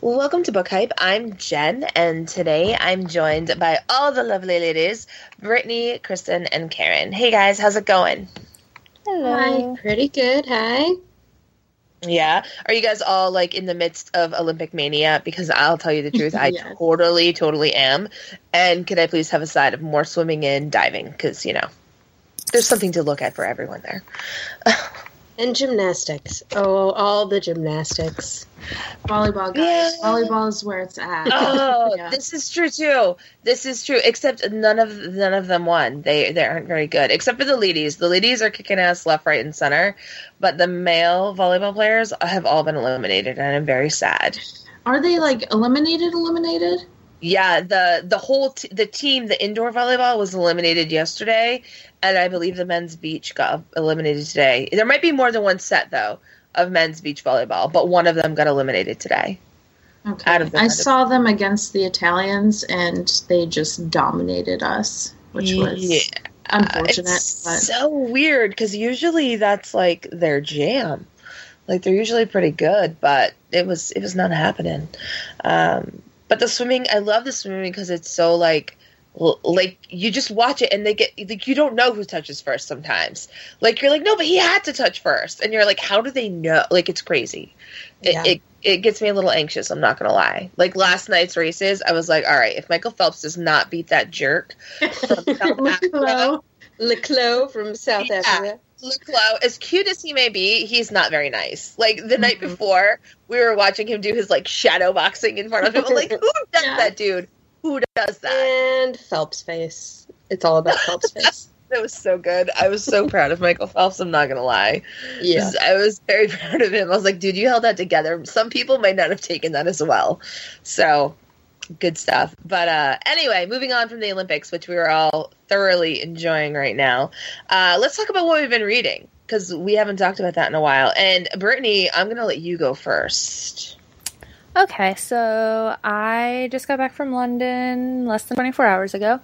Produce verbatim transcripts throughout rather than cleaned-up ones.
Welcome to Book Hype. I'm Jen, and today I'm joined by all the lovely ladies, Brittany, Kristen, and Karen. Hey guys, how's it going? Hello. Hi, pretty good. Hi. Yeah. Are you guys all like in the midst of Olympic mania? Because I'll tell you the truth, I Yes. totally, totally am. And could I please have a side of more swimming and diving? Because, you know, there's something to look at for everyone there. And gymnastics. Oh, all the gymnastics. Volleyball, guys. Yeah. Volleyball is where it's at. Oh, Yeah. this is true too. This is true. Except none of none of them won. They they aren't very good. Except for the ladies. The ladies are kicking ass left, right, and center. But the male volleyball players have all been eliminated, and I'm very sad. Are they like eliminated? Eliminated? Yeah, the the whole t- the team, the indoor volleyball was eliminated yesterday, and I believe the men's beach got eliminated today. There might be more than one set though of men's beach volleyball, but one of them got eliminated today. Okay. Out of the I saw them against the Italians, and they just dominated us, which was Yeah. unfortunate. It's but so weird because usually that's like their jam. Like they're usually pretty good, but it was it was not happening. Um, but the swimming, I love the swimming because it's so like l- like you just watch it and they get like you don't know who touches first sometimes. Like you're like no, but he had to touch first, and you're like how do they know? Like it's crazy. It, Yeah. it it gets me a little anxious. I'm not gonna lie. Like last night's races, I was like, all right, if Michael Phelps does not beat that jerk from South Africa. Hello. Leclos from South Yeah. Africa. Leclos, as cute as he may be, he's not very nice. Like the night Mhm. before, we were watching him do his like shadow boxing in front of people. Like, who does Yeah. that, dude? Who does that? And Phelps face. It's all about Phelps face. That was so good. I was so proud of Michael Phelps. I'm not gonna lie. Yeah. I was very proud of him. I was like, dude, you held that together. Some people might not have taken that as well. So good stuff. But uh, anyway, moving on from the Olympics, which we are all thoroughly enjoying right now. Uh, let's talk about what we've been reading because we haven't talked about that in a while. And Brittany, I'm going to let you go first. Okay, so I just got back from London less than twenty-four hours ago.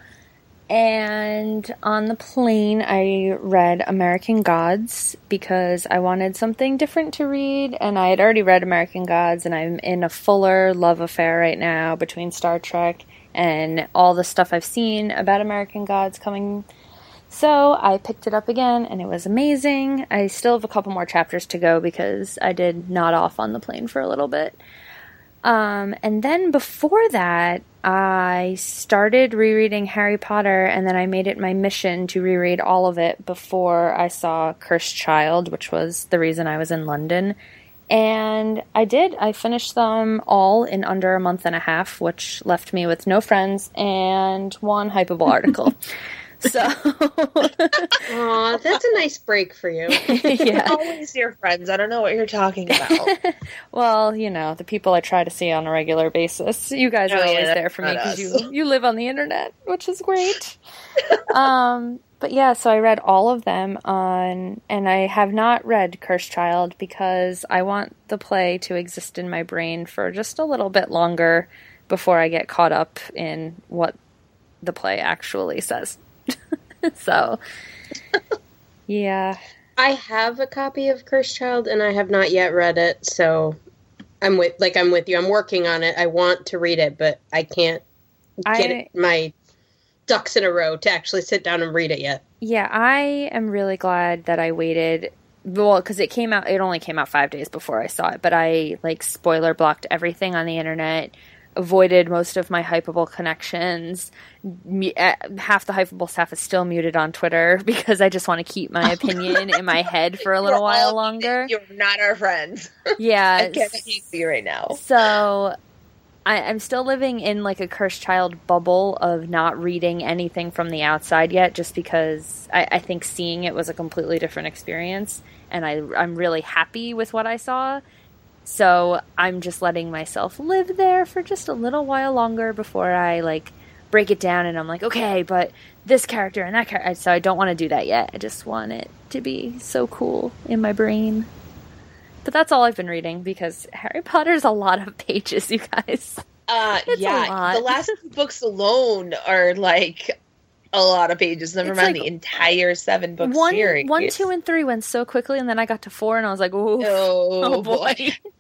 And on the plane, I read American Gods because I wanted something different to read. And I had already read American Gods, and I'm in a fuller love affair right now between Star Trek and all the stuff I've seen about American Gods coming. So I picked it up again, and it was amazing. I still have a couple more chapters to go because I did nod off on the plane for a little bit. Um, and then before that, I started rereading Harry Potter, and then I made it my mission to reread all of it before I saw Cursed Child, which was the reason I was in London. And I did. I finished them all in under a month and a half, which left me with no friends and one Hypable article. So, Aw, that's a nice break for you. yeah. Always your friends. I don't know what you're talking about. Well, you know, the people I try to see on a regular basis. You guys Oh, are yeah, always that's there for me not because us. you, you live on the internet, which is great. um, but yeah, so I read all of them on, and I have not read Cursed Child because I want the play to exist in my brain for just a little bit longer before I get caught up in what the play actually says. So, yeah. I have a copy of Cursed Child, and I have not yet read it, so I'm with like I'm with you. I'm working on it. I want to read it, but I can't get I- it, my ducks in a row to actually sit down and read it yet. Yeah, I am really glad that I waited. Well, because it came out, it only came out five days before I saw it, but I, like, spoiler blocked everything on the internet, avoided most of my Hypable connections. Mu- uh, half the Hypable staff is still muted on Twitter because I just want to keep my opinion in my head for a little We're while all- longer. You're not our friends. Yeah. I can't hate you right now. So I, I'm still living in like a Cursed Child bubble of not reading anything from the outside yet, just because I, I think seeing it was a completely different experience, and I, I'm really happy with what I saw. So I'm just letting myself live there for just a little while longer before I like break it down and I'm like, okay, but this character and that character. So I don't want to do that yet. I just want it to be so cool in my brain. But that's all I've been reading because Harry Potter's a lot of pages, you guys. Uh, It's a yeah, lot. the last two books alone are like a lot of pages. Never It's mind like the entire seven book One, series. one, two, and three went so quickly, and then I got to four, and I was like, "Ooh, Oh, oh boy. boy!"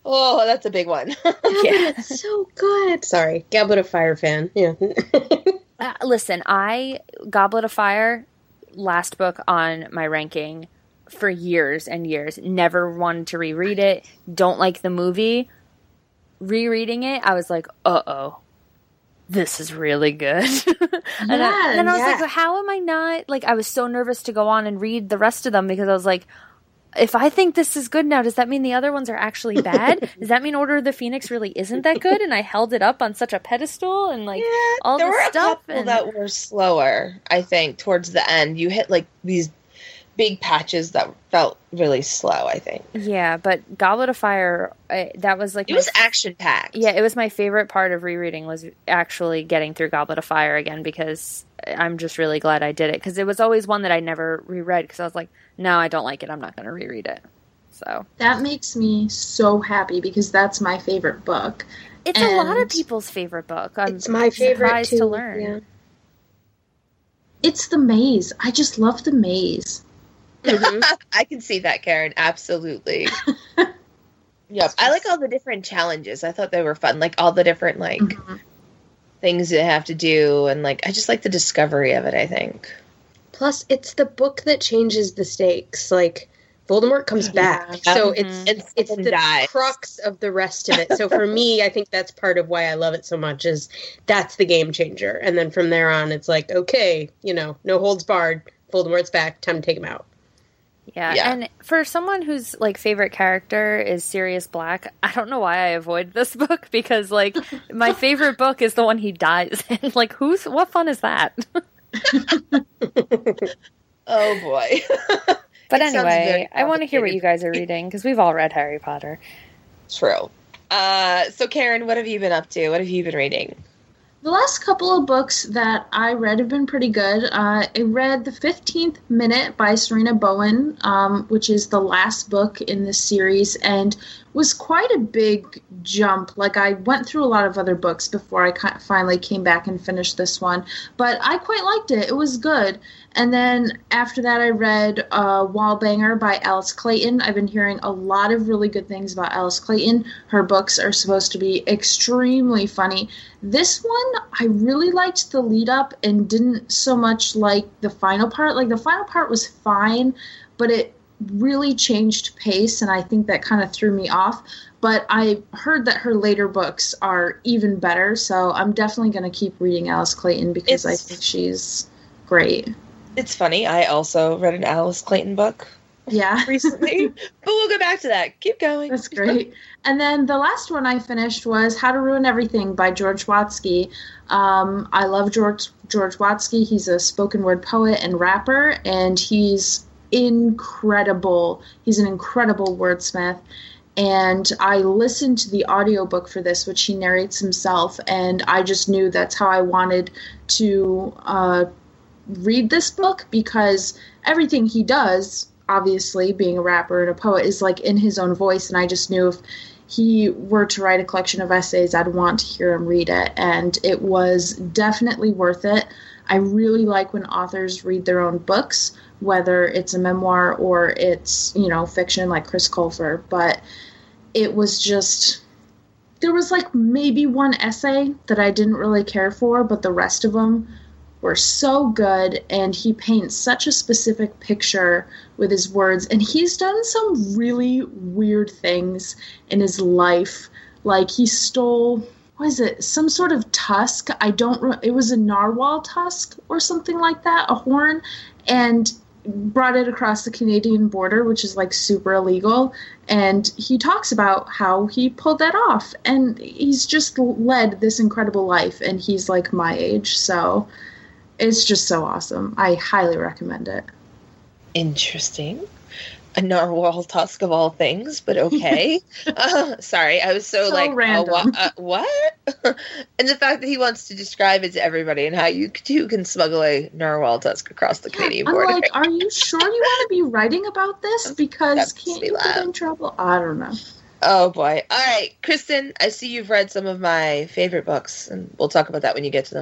Oh, that's a big one. Yeah, it's so good. Sorry, Goblet of Fire fan. Yeah. uh, listen, I Goblet of Fire, last book on my ranking for years and years. Never wanted to reread it. Don't like the movie. Rereading it, I was like, uh oh. This is really good. and Yeah, then I was yeah. like, how am I not? Like, I was so nervous to go on and read the rest of them because I was like, if I think this is good now, does that mean the other ones are actually bad? Does that mean Order of the Phoenix really isn't that good? And I held it up on such a pedestal and like Yeah, all there this were a stuff. couple And that were slower, I think, towards the end. You hit like these big patches that felt really slow, I think. yeah, but Goblet of Fire, I, that was like It my was action packed. Yeah, it was my favorite part of rereading was actually getting through Goblet of Fire again because I'm just really glad I did it because it was always one that I never reread because I was like, no, I don't like it. I'm not going to reread it. So That makes me so happy because that's my favorite book. it's a lot of And- people's favorite book. I'm It's my favorite surprised too. to learn. Yeah. It's the maze. I just love the maze. Mhm. I can see that, Karen. Absolutely. Yep. I like all the different challenges. I thought they were fun. Like all the different like Mhm. things you have to do, and like I just like the discovery of it. I think. Plus, it's the book that changes the stakes. Like Voldemort comes back, Yeah. so Mhm. it's And it's someone the dies. crux of the rest of it. So for me, I think that's part of why I love it so much. Is that's the game changer, and then from there on, it's like okay, you know, no holds barred. Voldemort's back. Time to take him out. Yeah. Yeah. And for someone whose like favorite character is Sirius Black, I don't know why I avoid this book because like my favorite book is the one he dies in. Like who's what fun is that? Oh boy. But It sounds anyway, very I want to hear what complicated. you guys are reading because we've all read Harry Potter. True. Uh, so Karen, what have you been up to? What have you been reading? The last couple of books that I read have been pretty good. Uh, I read The fifteenth Minute by Serena Bowen, um, which is the last book in this series, and was quite a big jump. Like, I went through a lot of other books before I ki- finally came back and finished this one, but I quite liked it. It was good. And then after that, I read uh, Wallbanger by Alice Clayton. I've been hearing a lot of really good things about Alice Clayton. Her books are supposed to be extremely funny. This one, I really liked the lead up and didn't so much like the final part. Like, the final part was fine, but it really changed pace, and I think that kind of threw me off. But I heard that her later books are even better, so I'm definitely going to keep reading Alice Clayton because I It's- think she's great. It's funny. I also read an Alice Clayton book Yeah. recently, but we'll go back to that. Keep going. That's great. And then the last one I finished was How to Ruin Everything by George Watsky. Um, I love George George Watsky. He's a spoken word poet and rapper, and he's incredible. He's an incredible wordsmith. And I listened to the audiobook for this, which he narrates himself, and I just knew that's how I wanted to uh, read this book because everything he does, obviously being a rapper and a poet, is like in his own voice, and I just knew if he were to write a collection of essays, I'd want to hear him read it, and it was definitely worth it. I really like when authors read their own books, whether it's a memoir or it's, you know, fiction like Chris Colfer, but it was just, there was like maybe one essay that I didn't really care for, but the rest of them were so good, and he paints such a specific picture with his words, and he's done some really weird things in his life. Like, he stole, what is it, some sort of tusk. I don't re- it was a narwhal tusk or something like that, a horn, and brought it across the Canadian border, which is like super illegal, and he talks about how he pulled that off, and he's just led this incredible life, and he's like my age, so it's just so awesome. I highly recommend it. Interesting. A narwhal tusk of all things, but okay. uh, sorry, I was so, So like, random. uh, wha- uh, what? And the fact that he wants to describe it to everybody and how you too can smuggle a narwhal tusk across the Canadian I'm border. like, are you sure you want to be writing about this? Because That's can't me you get laugh. in trouble? I don't know. Oh boy! All right, Kristen, I see you've read some of my favorite books, and we'll talk about that when you get to them.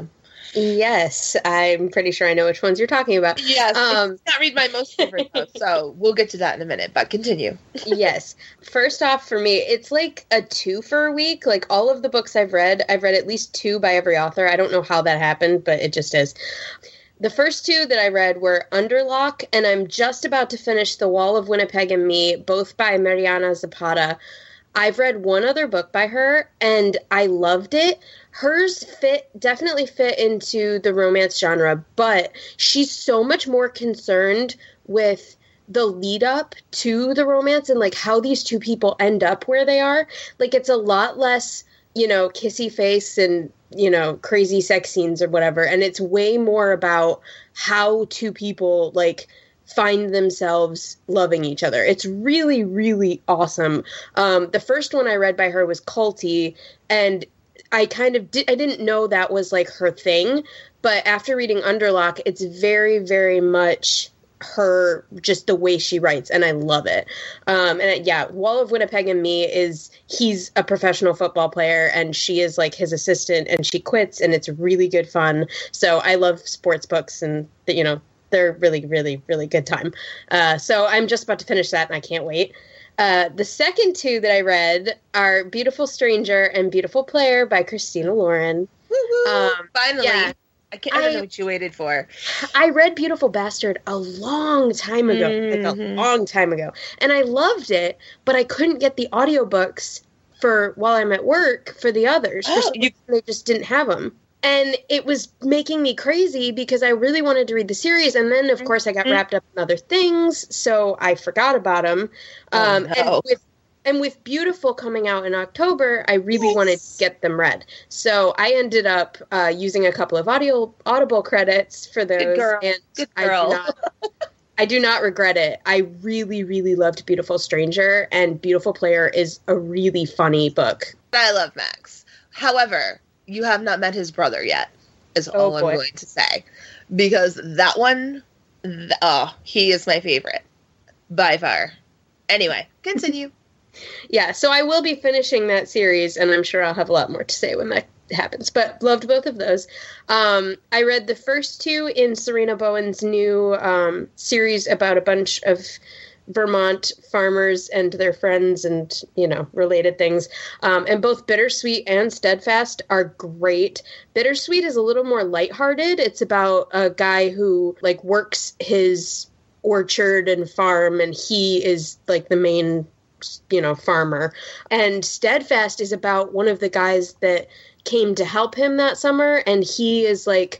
Yes, I'm pretty sure I know which ones you're talking about. Yes, I Um, did not read my most favorite though, so we'll get to that in a minute, but continue. yes. First off, for me, it's like a two for a week. Like all of the books I've read, I've read at least two by every author. I don't know how that happened, but it just is. The first two that I read were Underlock, and I'm just about to finish The Wall of Winnipeg and Me, both by Mariana Zapata. I've read one other book by her, and I loved it. Hers fit, definitely fit into the romance genre, but she's so much more concerned with the lead up to the romance and, like, how these two people end up where they are. Like, it's a lot less, you know, kissy face and, you know, crazy sex scenes or whatever, and it's way more about how two people, like, find themselves loving each other. It's really, really awesome. Um, the first one I read by her was Culty, and I kind of did, I didn't know that was like her thing, but after reading Underlock, it's very, very much her, just the way she writes, and I love it. Um, and it, yeah, Wall of Winnipeg and Me is, he's a professional football player, and she is like his assistant, and she quits, and it's really good fun. So I love sports books, and, you know, they're really, really, really good time. Uh, so I'm just about to finish that, and I can't wait. Uh, the second two that I read are Beautiful Stranger and Beautiful Player by Christina Lauren. Woo-hoo! Um, Finally. yeah. I can't I don't I- know what you waited for. I read Beautiful Bastard a long time ago, like a Mhm. long time ago, and I loved it, but I couldn't get the audiobooks for while I'm at work for the others. For Oh, some you- reason, they just didn't have them. And it was making me crazy because I really wanted to read the series. And then, of course, I got Mhm. wrapped up in other things, so I forgot about them. Oh, Um, no. And with and with Beautiful coming out in October, I really Yes. wanted to get them read. So I ended up uh, using a couple of audio Audible credits for those. Good girl. And Good I girl. do not, I do not regret it. I really, really loved Beautiful Stranger, and Beautiful Player is a really funny book. I love Max. However, you have not met his brother yet, is Oh, all I'm boy. going to say. Because that one, th- oh, he is my favorite. By far. Anyway, continue. Yeah, so I will be finishing that series, and I'm sure I'll have a lot more to say when that happens. But loved both of those. Um, I read the first two in Serena Bowen's new um, series about a bunch of Vermont farmers and their friends and, you know, related things. Um, and both Bittersweet and Steadfast are great. Bittersweet is a little more lighthearted. It's about a guy who, like, works his orchard and farm, and he is, like, the main, you know, farmer. And Steadfast is about one of the guys that came to help him that summer, and he is, like,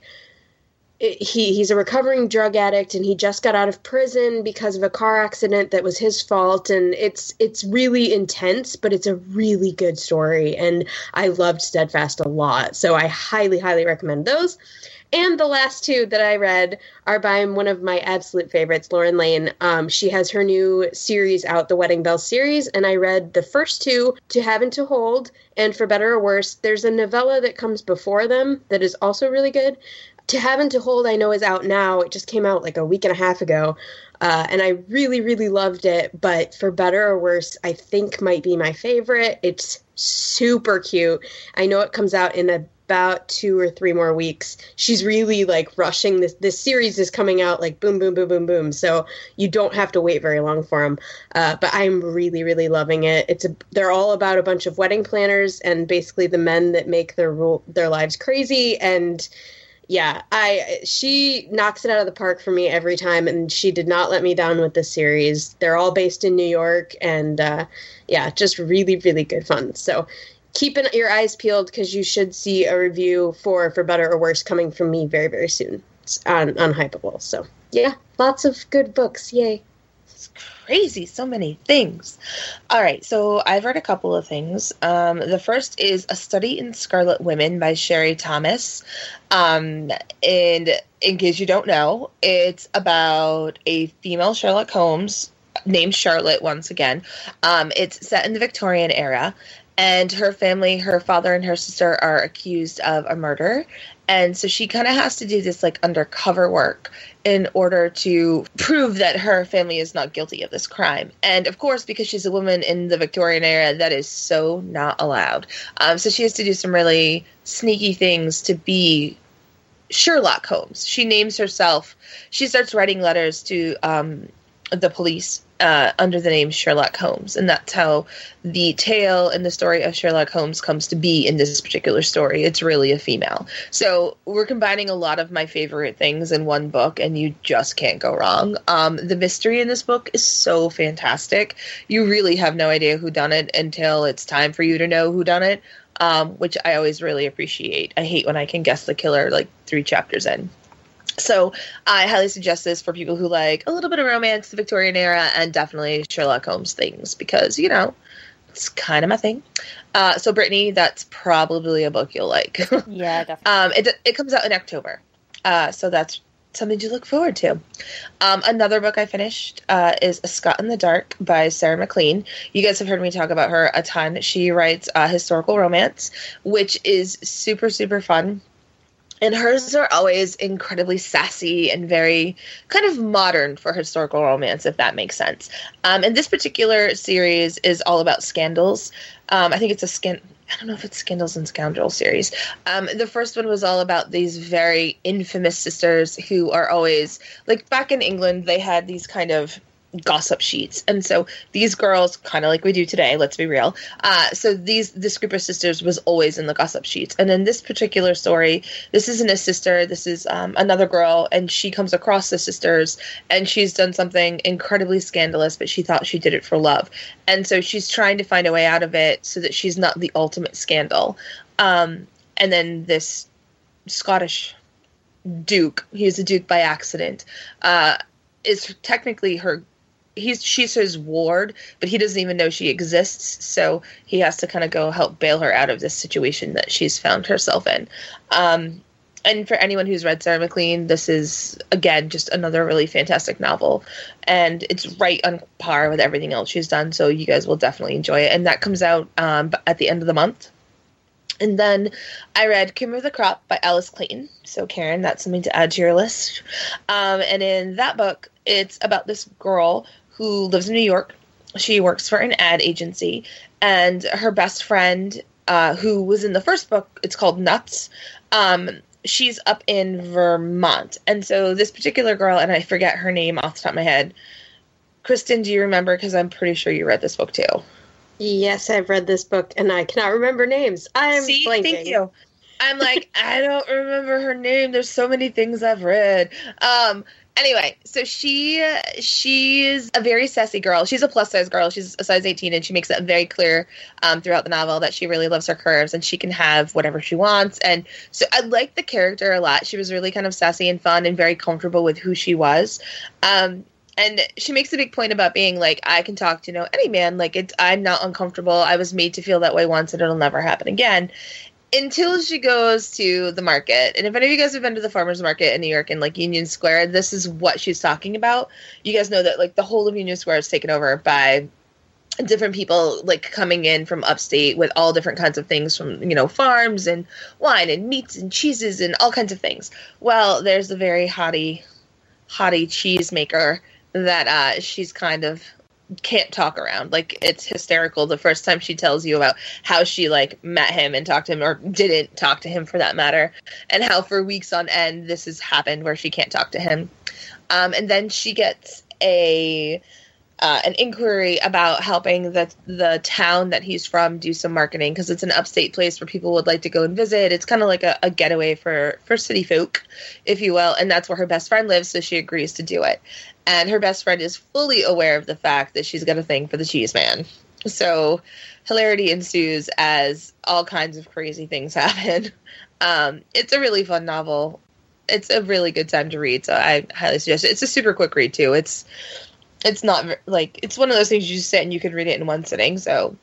he he's a recovering drug addict, and he just got out of prison because of a car accident that was his fault. And it's it's really intense, but it's a really good story, and I loved Steadfast a lot, so I highly highly recommend those. And the last two that I read are by one of my absolute favorites, Lauren Lane. Um, she has her new series out, the Wedding Bells series, and I read the first two, To Have and to Hold, and For Better or Worse. There's a novella that comes before them that is also really good. To Have and to Hold, I know, is out now. It just came out like a week and a half ago, uh, and I really, really loved it. But For Better or Worse, I think might be my favorite. It's super cute. I know it comes out in about two or three more weeks. She's really, like, rushing this. This series is coming out like boom, boom, boom, boom, boom. So you don't have to wait very long for them. Uh, but I'm really, really loving it. It's a. They're all about a bunch of wedding planners and basically the men that make their rule their lives crazy. And yeah, I she knocks it out of the park for me every time, and she did not let me down with this series. They're all based in New York, and uh, yeah, just really, really good fun. So keep an, your eyes peeled, because you should see a review for For Better or Worse coming from me very, very soon on, on Hypeable. So yeah, lots of good books. Yay. It's crazy. So many things. All right. So I've read a couple of things. Um, the first is A Study in Scarlet Women by Sherry Thomas. Um, and in case you don't know, it's about a female Sherlock Holmes named Charlotte once again. Um, it's set in the Victorian era. And her family, her father and her sister, are accused of a murder. And so she kind of has to do this, like, undercover work in order to prove that her family is not guilty of this crime. And, of course, because she's a woman in the Victorian era, that is so not allowed. Um, so she has to do some really sneaky things to be Sherlock Holmes. She names herself. She starts writing letters to um, the police uh, under the name Sherlock Holmes, and that's how the tale and the story of Sherlock Holmes comes to be in this particular story. It's really a female. So we're combining a lot of my favorite things in one book, and you just can't go wrong. Um, the mystery in this book is so fantastic. You really have no idea who done it until it's time for you to know who done it, um, which I always really appreciate. I hate when I can guess the killer like three chapters in. So I highly suggest this for people who like a little bit of romance, the Victorian era, and definitely Sherlock Holmes things, because, you know, it's kind of my thing. Uh, so, Brittany, that's probably a book you'll like. Yeah, definitely. um, it, it comes out in October, uh, so that's something to look forward to. Um, another book I finished uh, is A Scot in the Dark by Sarah MacLean. You guys have heard me talk about her a ton. She writes uh, historical romance, which is super, super fun. And hers are always incredibly sassy and very kind of modern for historical romance, if that makes sense. Um, and this particular series is all about scandals. Um, I think it's a scan. I don't know if it's Scandals and Scoundrels series. Um, the first one was all about these very infamous sisters who are always, like, back in England, they had these kind of gossip sheets, and so these girls, kind of like we do today, let's be real, uh so these this group of sisters was always in the gossip sheets. And in this particular story, this isn't a sister, this is um, another girl, and she comes across the sisters, and she's done something incredibly scandalous, but she thought she did it for love, and so she's trying to find a way out of it so that she's not the ultimate scandal. Um and then this Scottish duke, he's a duke by accident, uh is technically her He's she's his ward, but he doesn't even know she exists, so he has to kind of go help bail her out of this situation that she's found herself in. Um, and for anyone who's read Sarah MacLean, this is, again, just another really fantastic novel, and it's right on par with everything else she's done, so you guys will definitely enjoy it. And that comes out um, at the end of the month. And then I read Cream of the Crop by Alice Clayton. So, Karen, that's something to add to your list. Um, and in that book, it's about this girl who lives in New York. She works for an ad agency, and her best friend, uh, who was in the first book, it's called Nuts, um, she's up in Vermont. And so this particular girl, and I forget her name off the top of my head. Kristen, do you remember? Because I'm pretty sure you read this book too. Yes, I've read this book, and I cannot remember names. I'm See, blanking. thank you. I'm like, I don't remember her name. There's so many things I've read. Um, anyway, so she she's a very sassy girl. She's a plus size girl. She's a size eighteen, and she makes that very clear um, throughout the novel that she really loves her curves, and she can have whatever she wants. And so I liked the character a lot. She was really kind of sassy and fun and very comfortable with who she was. Um, And she makes a big point about being like, I can talk to, you know, any man. Like, it's, I'm not uncomfortable. I was made to feel that way once, and it'll never happen again. Until she goes to the market. And if any of you guys have been to the farmer's market in New York in, like, Union Square, this is what she's talking about. You guys know that, like, the whole of Union Square is taken over by different people, like, coming in from upstate with all different kinds of things from, you know, farms and wine and meats and cheeses and all kinds of things. Well, there's a very haughty, haughty cheesemaker that uh, she's kind of can't talk around. Like, it's hysterical the first time she tells you about how she, like, met him and talked to him, or didn't talk to him for that matter, and how for weeks on end this has happened where she can't talk to him. Um, and then she gets a uh, an inquiry about helping the the town that he's from do some marketing, because it's an upstate place where people would like to go and visit. It's kind of like a, a getaway for, for city folk, if you will, and that's where her best friend lives, so she agrees to do it. And her best friend is fully aware of the fact that she's got a thing for the cheese man. So hilarity ensues as all kinds of crazy things happen. Um, it's a really fun novel. It's a really good time to read, so I highly suggest it. It's a super quick read, too. It's it's not, like, it's one of those things you just sit and you can read it in one sitting, so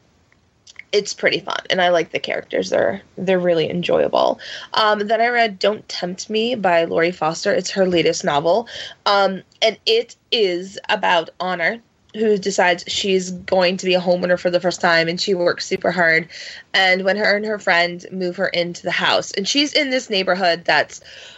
it's pretty fun, and I like the characters. They're they're really enjoyable. Um, then I read Don't Tempt Me by Laurie Foster. It's her latest novel, um, and it is about Honor, who decides she's going to be a homeowner for the first time, and she works super hard. And when her and her friend move her into the house, and she's in this neighborhood that's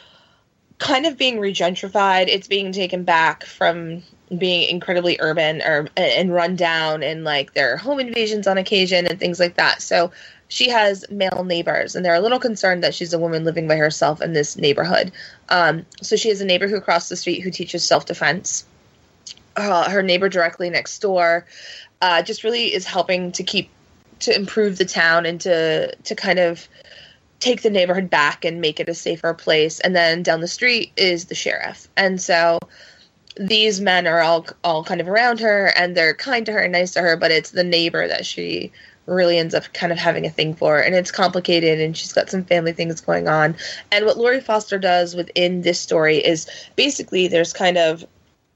kind of being regentrified. It's being taken back from being incredibly urban or and run down, and like there are home invasions on occasion and things like that. So she has male neighbors, and they're a little concerned that she's a woman living by herself in this neighborhood. Um, so she has a neighbor who across the street who teaches self-defense. Uh, her neighbor directly next door uh, just really is helping to keep to improve the town and to to kind of take the neighborhood back and make it a safer place. And then down the street is the sheriff. And so these men are all all kind of around her, and they're kind to her and nice to her, but it's the neighbor that she really ends up kind of having a thing for. And it's complicated, and she's got some family things going on. And what Laurie Foster does within this story is basically there's kind of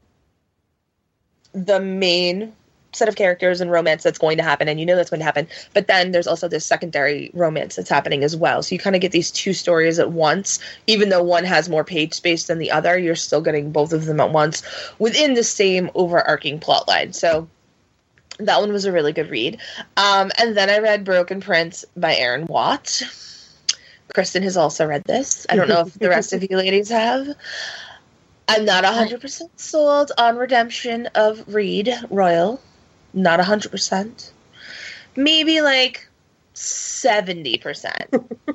the main set of characters and romance that's going to happen, and you know that's going to happen, but then there's also this secondary romance that's happening as well. So you kind of get these two stories at once. Even though one has more page space than the other, you're still getting both of them at once within the same overarching plot line. So that one was a really good read. Um, and then I read Broken Prince by Aaron Watt. Kristen has also read this. I don't know if the rest of you ladies have. I'm not one hundred percent sold on Redemption of Reed Royal. Not one hundred percent. Maybe like seventy percent.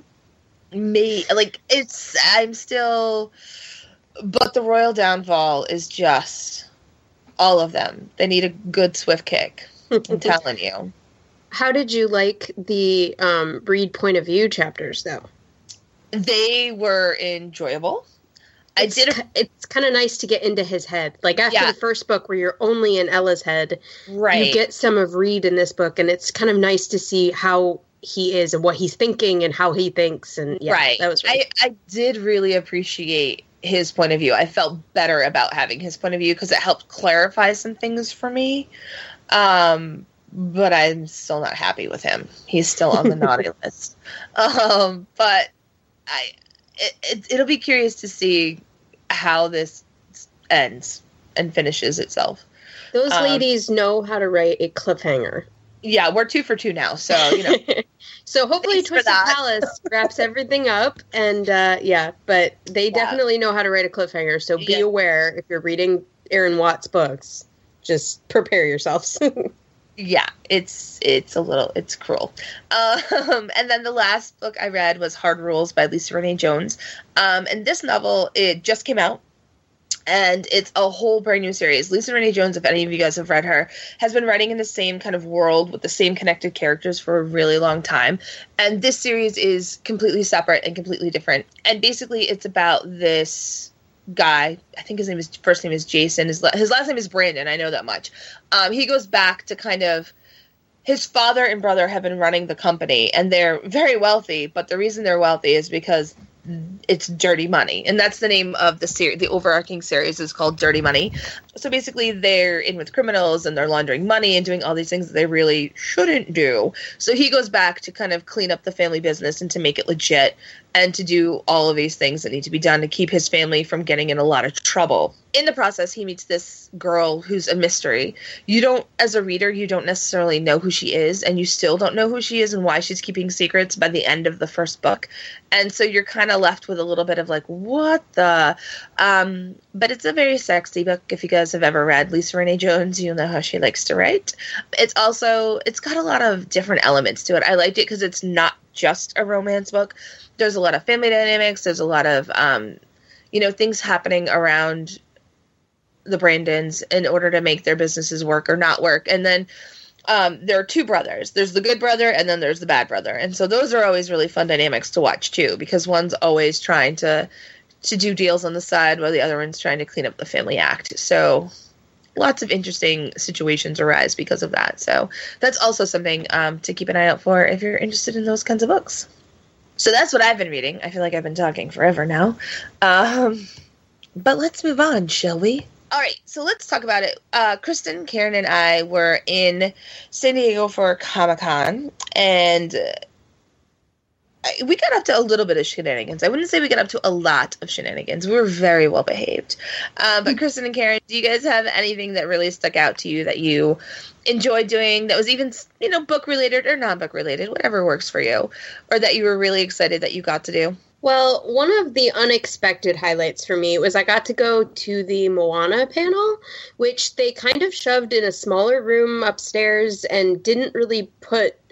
Me, like, it's, I'm still, but the Royal Downfall is just all of them. They need a good swift kick. I'm telling you. How did you like the um, Reed point of view chapters, though? They were enjoyable. I It's, did. A, it's kind of nice to get into his head. Like after Yeah. the first book where you're only in Ella's head, right. you get some of Reed in this book, and it's kind of nice to see how he is and what he's thinking and how he thinks. And yeah, right. that was really I, I did really appreciate his point of view. I felt better about having his point of view because it helped clarify some things for me. Um, but I'm still not happy with him. He's still on the naughty list. Um, but I, it, it, it'll be curious to see how this ends and finishes itself. Those Um, ladies know how to write a cliffhanger. Yeah, we're two for two now, so you know. So hopefully Thanks for Twisted that. Palace wraps everything up, and uh, yeah, but they Yeah. definitely know how to write a cliffhanger. So be Yeah. aware if you're reading Aaron Watt's books, just prepare yourselves. Yeah, it's it's a little it's cruel. Um, and then the last book I read was Hard Rules by Lisa Renee Jones. Um, and this novel, it just came out. And it's a whole brand new series. Lisa Renee Jones, if any of you guys have read her, has been writing in the same kind of world with the same connected characters for a really long time. And this series is completely separate and completely different. And basically it's about this guy. I think his name is first name is Jason. His, his last name is Brandon. I know that much. Um, he goes back to kind of his father and brother have been running the company, and they're very wealthy. But the reason they're wealthy is because it's dirty money, and that's the name of the series. The overarching series is called Dirty Money. So basically they're in with criminals and they're laundering money and doing all these things that they really shouldn't do. So he goes back to kind of clean up the family business and to make it legit and to do all of these things that need to be done to keep his family from getting in a lot of trouble. In the process, he meets this girl who's a mystery. You don't, as a reader, you don't necessarily know who she is, and you still don't know who she is and why she's keeping secrets by the end of the first book. And so you're kind of left with a little bit of like, what the? Um, but it's a very sexy book. If you guys have ever read Lisa Renee Jones, you'll know how she likes to write. It's also, it's got a lot of different elements to it. I liked it because it's not just a romance book. There's a lot of family dynamics. There's a lot of, um, you know, things happening around the Brandons in order to make their businesses work or not work. And then um, there are two brothers. There's the good brother and then there's the bad brother. And so those are always really fun dynamics to watch too, because one's always trying to to do deals on the side while the other one's trying to clean up the family act. So lots of interesting situations arise because of that. So that's also something um, to keep an eye out for if you're interested in those kinds of books. So that's what I've been reading. I feel like I've been talking forever now. Um, but let's move on, shall we? All right, so let's talk about it. Uh, Kristen, Karen, and I were in San Diego for Comic-Con, and I, we got up to a little bit of shenanigans. I wouldn't say we got up to a lot of shenanigans. We were very well behaved. Um, but Kristen and Karen, do you guys have anything that really stuck out to you that you enjoyed doing that was even, you know, book related or non-book related, whatever works for you, or that you were really excited that you got to do? Well, one of the unexpected highlights for me was I got to go to the Moana panel, which they kind of shoved in a smaller room upstairs and didn't really put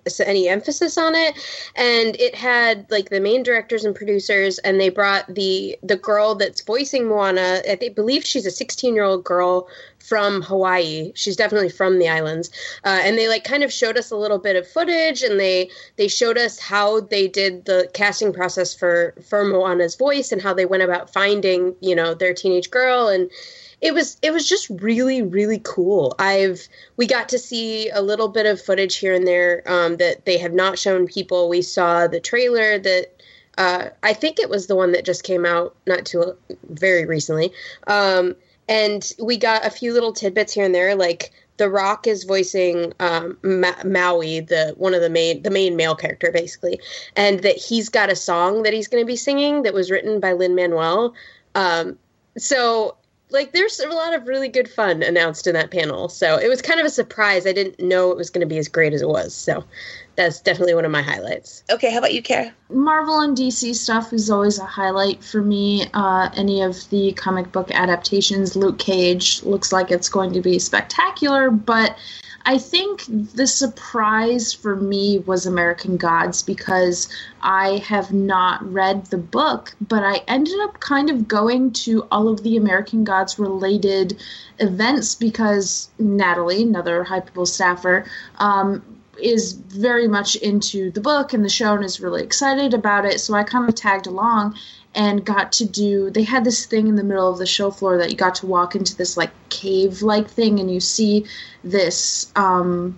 any emphasis on it. And it had like the main directors and producers, and they brought the the girl that's voicing Moana. I think, believe she's a sixteen year old girl from Hawaii. She's definitely from the islands. Uh, and they like kind of showed us a little bit of footage, and they they showed us how they did the casting process for for Moana's voice and how they went about finding, you know, their teenage girl. And it was it was just really, really cool. I've we got to see a little bit of footage here and there um, that they have not shown people. We saw the trailer that uh, I think it was the one that just came out not too very recently. Um, and we got a few little tidbits here and there, like The Rock is voicing um, Ma- Maui, the one of the main the main male character, basically, and that he's got a song that he's going to be singing that was written by Lin-Manuel. Um, so. Like, there's a lot of really good fun announced in that panel. So it was kind of a surprise. I didn't know it was going to be as great as it was. So that's definitely one of my highlights. Okay, how about you, Kara? Marvel and D C stuff is always a highlight for me. Uh, any of the comic book adaptations, Luke Cage looks like it's going to be spectacular, but I think the surprise for me was American Gods, because I have not read the book, but I ended up kind of going to all of the American Gods related events because Natalie, another High People staffer, um, is very much into the book and the show and is really excited about it. So I kind of tagged along and got to do, they had this thing in the middle of the show floor that you got to walk into this like cave-like thing, and you see this, um,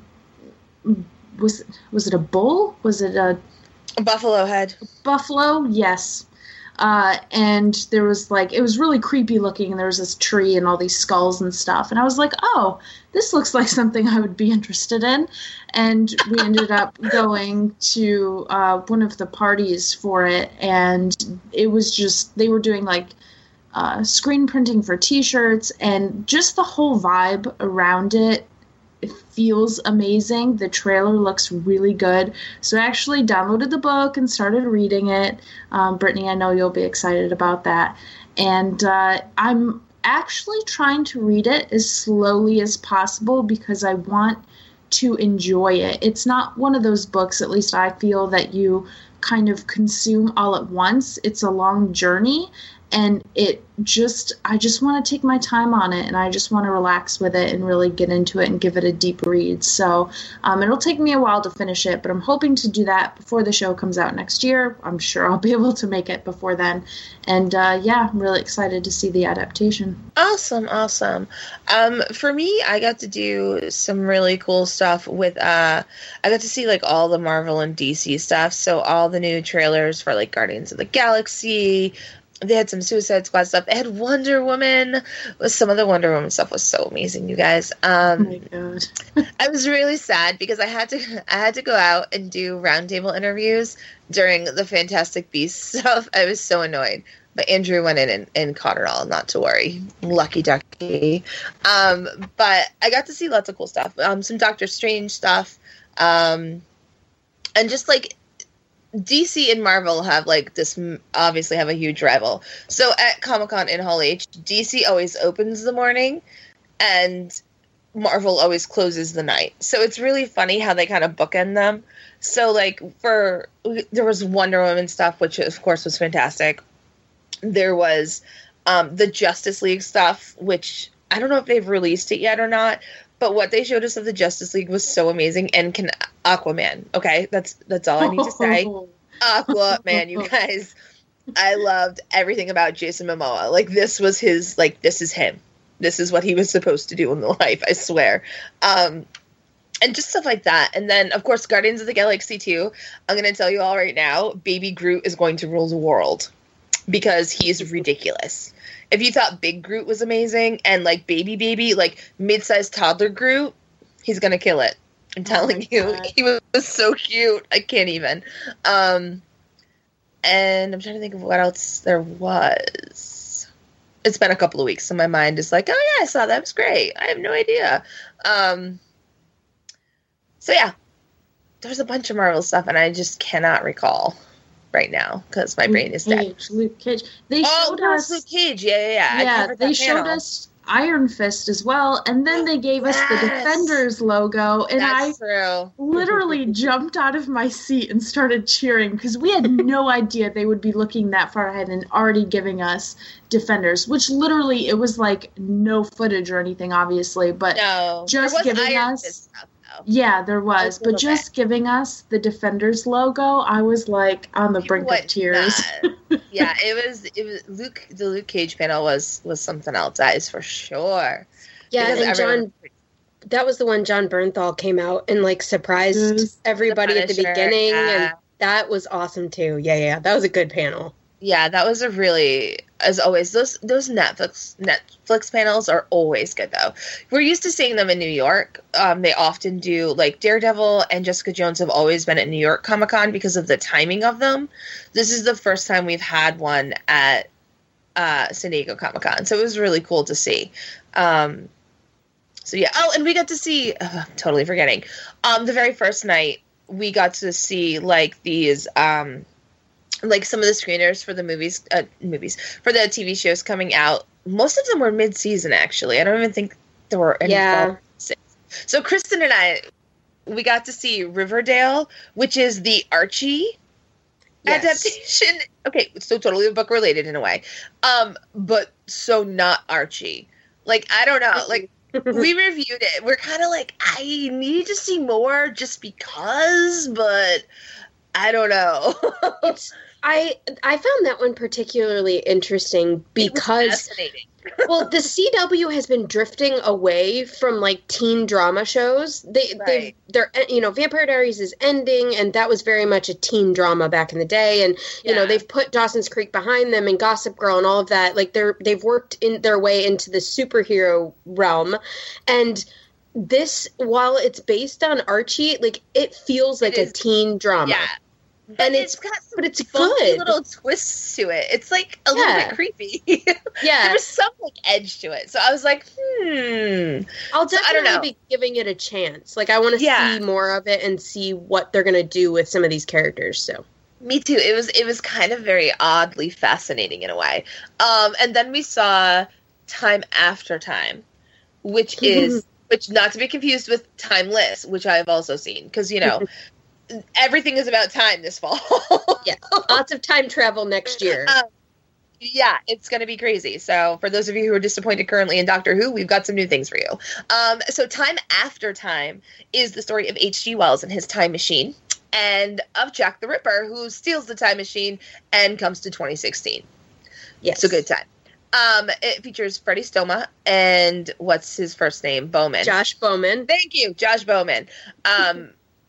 was, was it a bull? Was it a... A buffalo head. Buffalo, yes. Uh, and there was like, it was really creepy looking, and there was this tree and all these skulls and stuff. And I was like, oh, this looks like something I would be interested in. And we ended up going to uh, one of the parties for it. And it was just, they were doing like uh, screen printing for t-shirts, and just the whole vibe around it. It feels amazing. The trailer looks really good. So I actually downloaded the book and started reading it. Um, Brittany, I know you'll be excited about that. And uh, I'm actually trying to read it as slowly as possible because I want to enjoy it. It's not one of those books, at least I feel, that you kind of consume all at once. It's a long journey. And it just, I just want to take my time on it, and I just want to relax with it and really get into it and give it a deep read. So um, it'll take me a while to finish it, but I'm hoping to do that before the show comes out next year. I'm sure I'll be able to make it before then. And uh, yeah, I'm really excited to see the adaptation. Awesome, awesome. Um, for me, I got to do some really cool stuff with, uh, I got to see like all the Marvel and D C stuff. So all the new trailers for like Guardians of the Galaxy. They had some Suicide Squad stuff. They had Wonder Woman. Some of the Wonder Woman stuff was so amazing, you guys. Um, oh my god! I was really sad because I had to. I had to go out and do roundtable interviews during the Fantastic Beasts stuff. I was so annoyed, but Andrew went in and, and caught it all. Not to worry, lucky ducky. Um, but I got to see lots of cool stuff. Um, some Doctor Strange stuff, um, and just like. D C and Marvel have like this, obviously have a huge rival. So at Comic-Con in Hall H, D C always opens the morning and Marvel always closes the night. So it's really funny how they kind of bookend them. So like for, there was Wonder Woman stuff, which of course was fantastic. There was um, the Justice League stuff, which I don't know if they've released it yet or not. But what they showed us of the Justice League was so amazing. And can Aquaman, okay? That's that's all I need to say. Aquaman, you guys. I loved everything about Jason Momoa. Like, this was his, like, this is him. This is what he was supposed to do in the life, I swear. Um, and just stuff like that. And then, of course, Guardians of the Galaxy two. I'm going to tell you all right now, Baby Groot is going to rule the world. Because he's ridiculous. If you thought Big Groot was amazing and like baby baby, like mid-sized toddler Groot, he's gonna kill it. I'm telling oh you, God. He was, was so cute. I can't even. Um, and I'm trying to think of what else there was. It's been a couple of weeks, so my mind is like, oh yeah, I saw that. It was great. I have no idea. Um, so yeah, there's a bunch of Marvel stuff, and I just cannot recall right now because my brain is dead. Luke Cage. They oh, showed no, us Luke Cage. Yeah, yeah, yeah. Yeah, they showed us Iron Fist as well, and then they gave yes. us the Defenders logo, and That's I true. literally jumped out of my seat and started cheering because we had no idea they would be looking that far ahead and already giving us Defenders, which literally it was like no footage or anything, obviously, but no, just giving Iron us. Fist stuff, though. Yeah, there was, but just bit. giving us the Defenders logo, I was like on the brink what, of tears. Yeah, it was. It was Luke. The Luke Cage panel was was something else. That is for sure. Yeah, because and everyone... John. That was the one John Bernthal came out and like surprised yes. everybody the at the beginning, yeah. and that was awesome too. Yeah, yeah, that was a good panel. Yeah, that was a really, as always, those those Netflix Netflix panels are always good though. We're used to seeing them in New York. Um, they often do, like Daredevil and Jessica Jones have always been at New York Comic Con because of the timing of them. This is the first time we've had one at uh, San Diego Comic Con, so it was really cool to see. Um, so yeah, oh, and we got to see, oh, I'm totally forgetting, um, the very first night we got to see like these. Um, like some of the screeners for the movies, uh, movies for the T V shows coming out. Most of them were mid-season, actually. I don't even think there were any. Yeah. So Kristen and I, we got to see Riverdale, which is the Archie yes. adaptation. Okay, so totally book related in a way, um, but so not Archie. Like I don't know, like. We reviewed it. We're kind of like, I need to see more just because, but I don't know. it's I I found that one particularly interesting because well, the C W has been drifting away from like teen drama shows. They right. they they're you know Vampire Diaries is ending, and that was very much a teen drama back in the day. And you yeah. know they've put Dawson's Creek behind them and Gossip Girl and all of that. Like they're they've worked in their way into the superhero realm, and this, while it's based on Archie, like it feels like it a teen drama. Yeah. But and it's, it's got some but it's funky good. little twists to it. It's like a yeah. little bit creepy. Yeah, there was some like edge to it. So I was like, hmm. I'll definitely so, I don't know. be giving it a chance. Like I want to yeah. see more of it and see what they're gonna do with some of these characters. So me too. It was it was kind of very oddly fascinating in a way. Um, and then we saw Time After Time, which is which not to be confused with Timeless, which I have also seen because you know. Everything is about time this fall. Yeah, lots of time travel next year. Um, yeah, it's going to be crazy. So for those of you who are disappointed currently in Doctor Who, we've got some new things for you. Um, so Time After Time is the story of H G Wells and his time machine and of Jack the Ripper, who steals the time machine and comes to twenty sixteen. Yes. It's a good time. Um, it features Freddie Stoma and what's his first name? Bowman. Josh Bowman. Thank you, Josh Bowman. Um,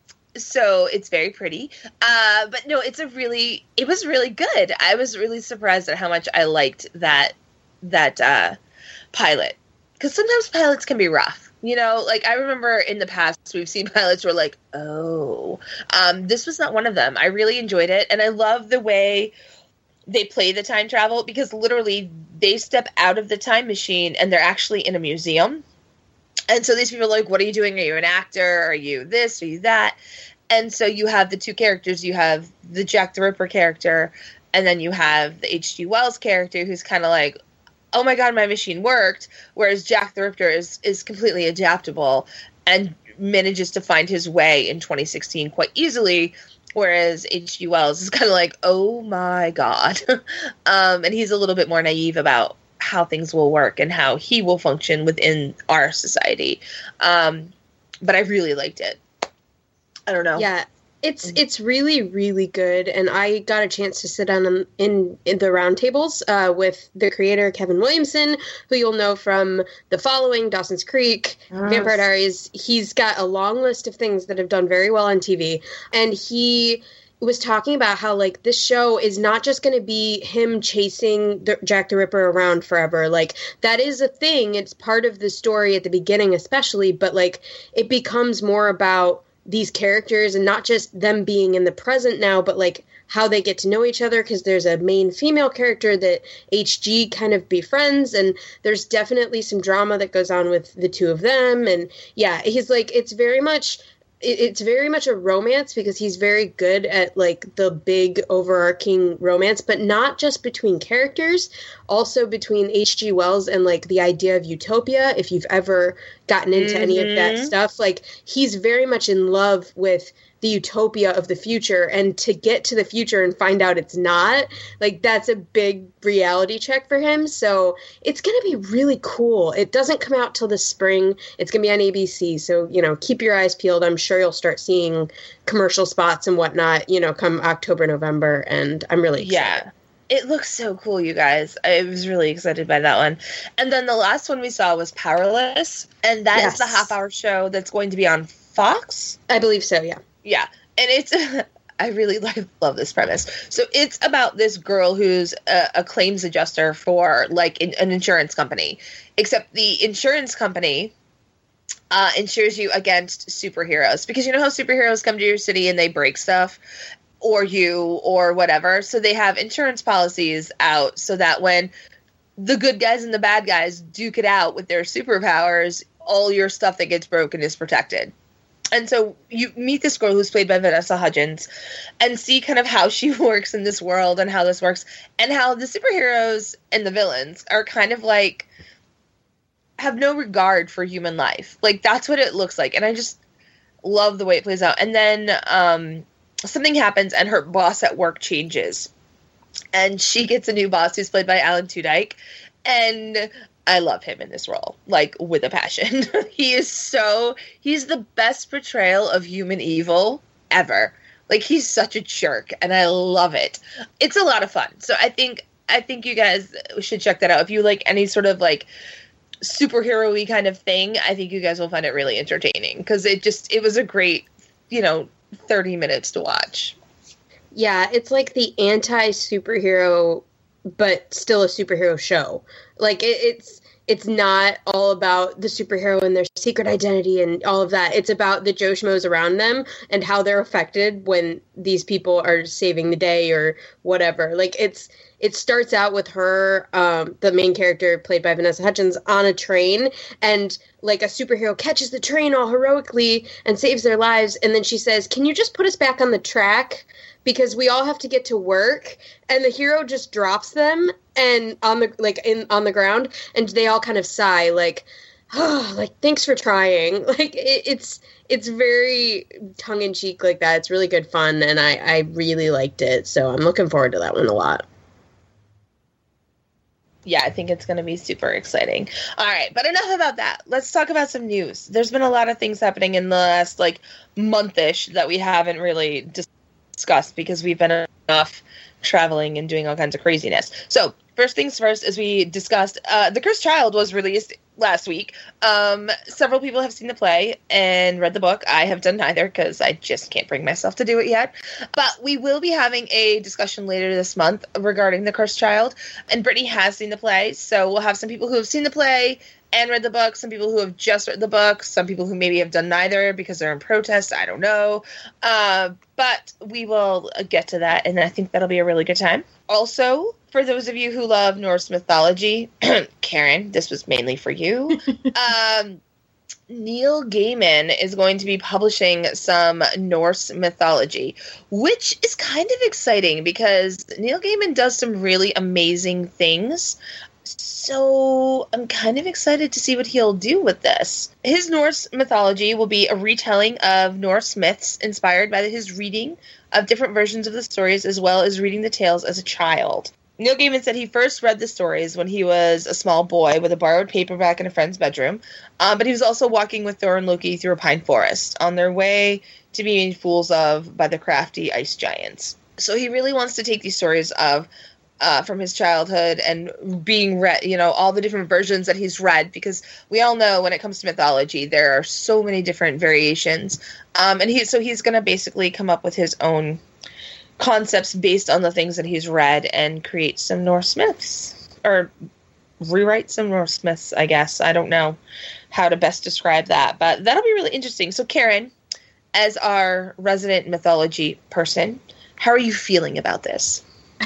So it's very pretty. Uh, but no, it's a really, it was really good. I was really surprised at how much I liked that, that uh, pilot. Because sometimes pilots can be rough. You know, like I remember in the past we've seen pilots where like, oh, um, this was not one of them. I really enjoyed it. And I love the way they play the time travel because literally they step out of the time machine and they're actually in a museum. And so these people are like, what are you doing? Are you an actor? Are you this? Are you that? And so you have the two characters. You have the Jack the Ripper character, and then you have the H G Wells character who's kind of like, oh my God, my machine worked. Whereas Jack the Ripper is, is completely adaptable and manages to find his way in twenty sixteen quite easily. Whereas H G Wells is kind of like, oh my God. um, and he's a little bit more naive about how things will work and how he will function within our society. Um, but I really liked it. I don't know. Yeah, it's it's really, really good. And I got a chance to sit down in, in, in the roundtables uh, with the creator, Kevin Williamson, who you'll know from The Following, Dawson's Creek, yes. Vampire Diaries. He's got a long list of things that have done very well on T V. And he was talking about how, like, this show is not just going to be him chasing the, Jack the Ripper around forever. Like, that is a thing. It's part of the story at the beginning especially. But, like, it becomes more about these characters and not just them being in the present now, but like how they get to know each other, because there's a main female character that H G kind of befriends, and there's definitely some drama that goes on with the two of them. And yeah, he's like, it's very much it, it's very much a romance because he's very good at like the big overarching romance, but not just between characters, also between H G Wells and like the idea of utopia. If you've ever gotten into mm-hmm. any of that stuff, like he's very much in love with the utopia of the future, and to get to the future and find out it's not, like that's a big reality check for him. So it's going to be really cool. It doesn't come out till the spring. It's going to be on A B C. So, you know, keep your eyes peeled. I'm sure you'll start seeing commercial spots and whatnot, you know, come October, November. And I'm really excited. Yeah. It looks so cool, you guys. I was really excited by that one. And then the last one we saw was Powerless. And that yes. is the half hour show that's going to be on Fox. I believe so, yeah. Yeah, and it's, I really like, love this premise. So it's about this girl who's a, a claims adjuster for, like, in, an insurance company. Except the insurance company uh, insures you against superheroes. Because you know how superheroes come to your city and they break stuff? Or you, or whatever. So they have insurance policies out so that when the good guys and the bad guys duke it out with their superpowers, all your stuff that gets broken is protected. And so you meet this girl who's played by Vanessa Hudgens and see kind of how she works in this world and how this works and how the superheroes and the villains are kind of like have no regard for human life. Like that's what it looks like. And I just love the way it plays out. And then um, something happens and her boss at work changes and she gets a new boss who's played by Alan Tudyk. And I love him in this role, like, with a passion. He is so, he's the best portrayal of human evil ever. Like, he's such a jerk, and I love it. It's a lot of fun. So I think, I think you guys should check that out. If you like any sort of, like, superhero-y kind of thing, I think you guys will find it really entertaining. Because it just, it was a great, you know, thirty minutes to watch. Yeah, it's like the anti-superhero, but still a superhero show. Like it, it's it's not all about the superhero and their secret identity and all of that. It's about the Joe Schmoes around them and how they're affected when these people are saving the day or whatever. Like it's it starts out with her, um, the main character played by Vanessa Hudgens, on a train, and like a superhero catches the train all heroically and saves their lives, and then she says, "Can you just put us back on the track? Because we all have to get to work," and the hero just drops them and on the like in on the ground, and they all kind of sigh, like, "Oh, like thanks for trying." Like it, it's it's very tongue in cheek like that. It's really good fun, and I I really liked it, so I'm looking forward to that one a lot. Yeah, I think it's going to be super exciting. All right, but enough about that. Let's talk about some news. There's been a lot of things happening in the last like month-ish that we haven't really discussed. discussed because we've been off traveling and doing all kinds of craziness. So first things first, as we discussed, uh, The Cursed Child was released last week. Um, several people have seen the play and read the book. I have done neither because I just can't bring myself to do it yet. But we will be having a discussion later this month regarding The Cursed Child. And Brittany has seen the play, so we'll have some people who have seen the play and read the book, some people who have just read the book, some people who maybe have done neither because they're in protest, I don't know. Uh, but we will get to that, and I think that'll be a really good time. Also, for those of you who love Norse mythology, Karen, this was mainly for you. um, Neil Gaiman is going to be publishing some Norse mythology, which is kind of exciting because Neil Gaiman does some really amazing things. So I'm kind of excited to see what he'll do with this. His Norse mythology will be a retelling of Norse myths inspired by his reading of different versions of the stories, as well as reading the tales as a child. Neil Gaiman said he first read the stories when he was a small boy with a borrowed paperback in a friend's bedroom, um, but he was also walking with Thor and Loki through a pine forest on their way to being made fools of by the crafty ice giants. So he really wants to take these stories of Uh, from his childhood and being read, you know, all the different versions that he's read, because we all know when it comes to mythology, there are so many different variations. Um, and he, so he's going to basically come up with his own concepts based on the things that he's read and create some Norse myths, or rewrite some Norse myths, I guess. I don't know how to best describe that, but that'll be really interesting. So Karen, as our resident mythology person, how are you feeling about this?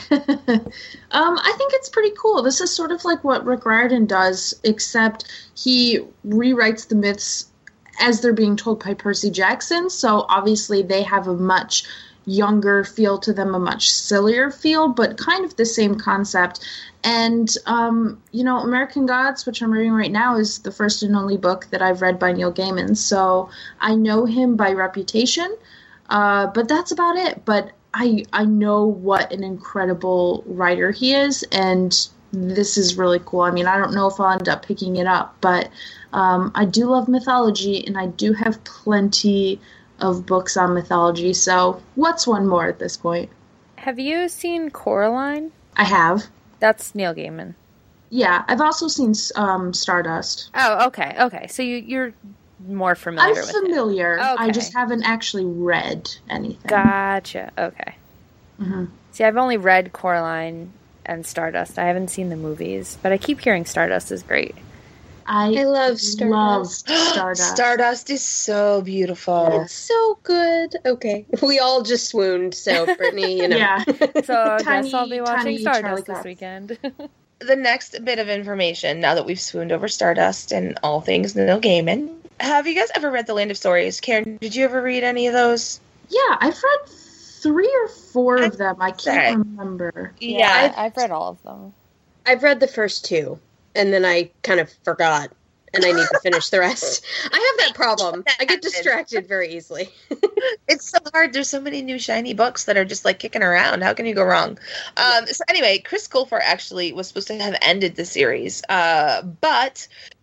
um, I think it's pretty cool. This is sort of like what Rick Riordan does, except he rewrites the myths as they're being told by Percy Jackson. So obviously they have a much younger feel to them, a much sillier feel, but kind of the same concept. And, um, you know, American Gods, which I'm reading right now, is the first and only book that I've read by Neil Gaiman. So I know him by reputation, uh, but that's about it. But I I know what an incredible writer he is, and this is really cool. I mean, I don't know if I'll end up picking it up, but um, I do love mythology, and I do have plenty of books on mythology, so what's one more at this point? Have you seen Coraline? I have. That's Neil Gaiman. Yeah, I've also seen um, Stardust. Oh, okay, okay. So you, you're more familiar I'm with familiar. it. Okay. I just haven't actually read anything. Gotcha. Okay. Mm-hmm. See, I've only read Coraline and Stardust. I haven't seen the movies, but I keep hearing Stardust is great. I, I love Stardust. Love Stardust. Stardust is so beautiful. It's so good. Okay. We all just swooned, so Brittany, you know. Yeah. So I Tiny, guess I'll be watching tiny Stardust Charlie this Cats. weekend. The next bit of information, now that we've swooned over Stardust and all things Neil Gaiman, have you guys ever read The Land of Stories? Karen, did you ever read any of those? Yeah, I've read three or four of them. I Okay. can't remember. yeah, Yeah. I've read all of them. I've read the first two, and then I kind of forgot, and I need to finish the rest. I have that problem. I get distracted very easily. It's so hard. There's so many new shiny books that are just like kicking around. How can you go wrong? Um, so anyway, Chris Colfer actually was supposed to have ended the series, uh, but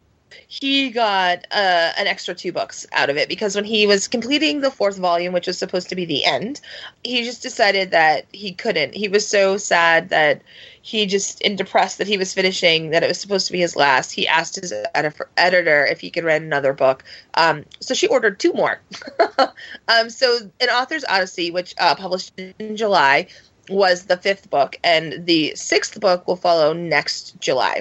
he got uh, an extra two books out of it because when he was completing the fourth volume, which was supposed to be the end, he just decided that he couldn't. He was so sad that he just, and depressed that he was finishing, that it was supposed to be his last. He asked his edi- editor if he could write another book. Um, so she ordered two more. um, so An Author's Odyssey, which uh, published in July, was the fifth book, and the sixth book will follow next July.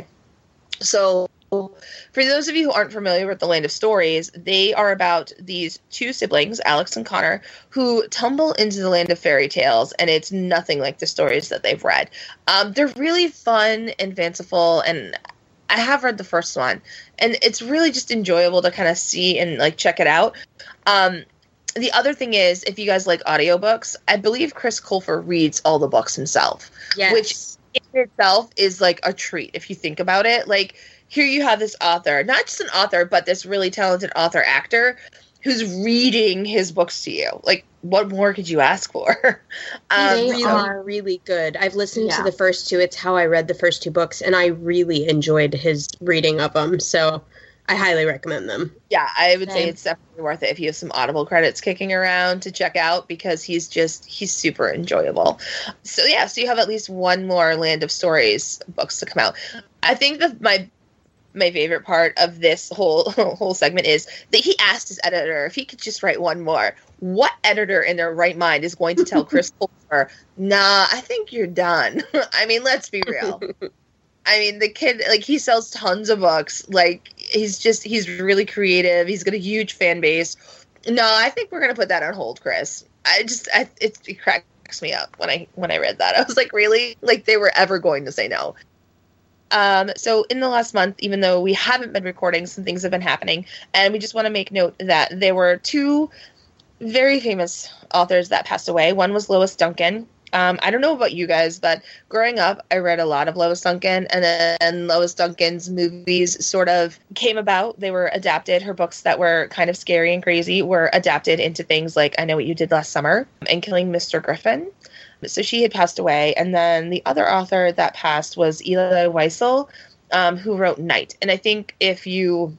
So for those of you who aren't familiar with The Land of Stories, they are about these two siblings, Alex and Connor, who tumble into the land of fairy tales, and it's nothing like the stories that they've read. Um, they're really fun and fanciful, and I have read the first one, and it's really just enjoyable to kind of see and like check it out. Um, the other thing is, if you guys like audiobooks, I believe Chris Colfer reads all the books himself, Yes. which in itself is like a treat if you think about it. Like, here you have this author, not just an author, but this really talented author actor who's reading his books to you. Like, what more could you ask for? um, They really, are- really good. I've listened Yeah. to the first two. It's how I read the first two books, and I really enjoyed his reading of them. So I highly recommend them. yeah, I would say Same. it's definitely worth it if you have some Audible credits kicking around to check out, because he's just, he's super enjoyable. So yeah, so you have at least one more Land of Stories books to come out. I think that my my favorite part of this whole whole segment is that he asked his editor if he could just write one more. What editor in their right mind is going to tell Chris Colfer, nah, I think you're done? I mean, let's be real. I mean, the kid, like, he sells tons of books. Like, he's just, he's really creative. He's got a huge fan base. No, I think we're going to put that on hold, Chris. I just, I, it, it cracks me up when I, when I read that. I was like, really? Like, they were ever going to say no. Um, so in the last month, even though we haven't been recording, some things have been happening. And we just want to make note that there were two very famous authors that passed away. One was Lois Duncan. Um, I don't know about you guys, but growing up, I read a lot of Lois Duncan, and then Lois Duncan's movies sort of came about. They were adapted. Her books that were kind of scary and crazy were adapted into things like I Know What You Did Last Summer and Killing Mister Griffin. So she had passed away. And then the other author that passed was Eli Wiesel, um, who wrote Night. And I think if you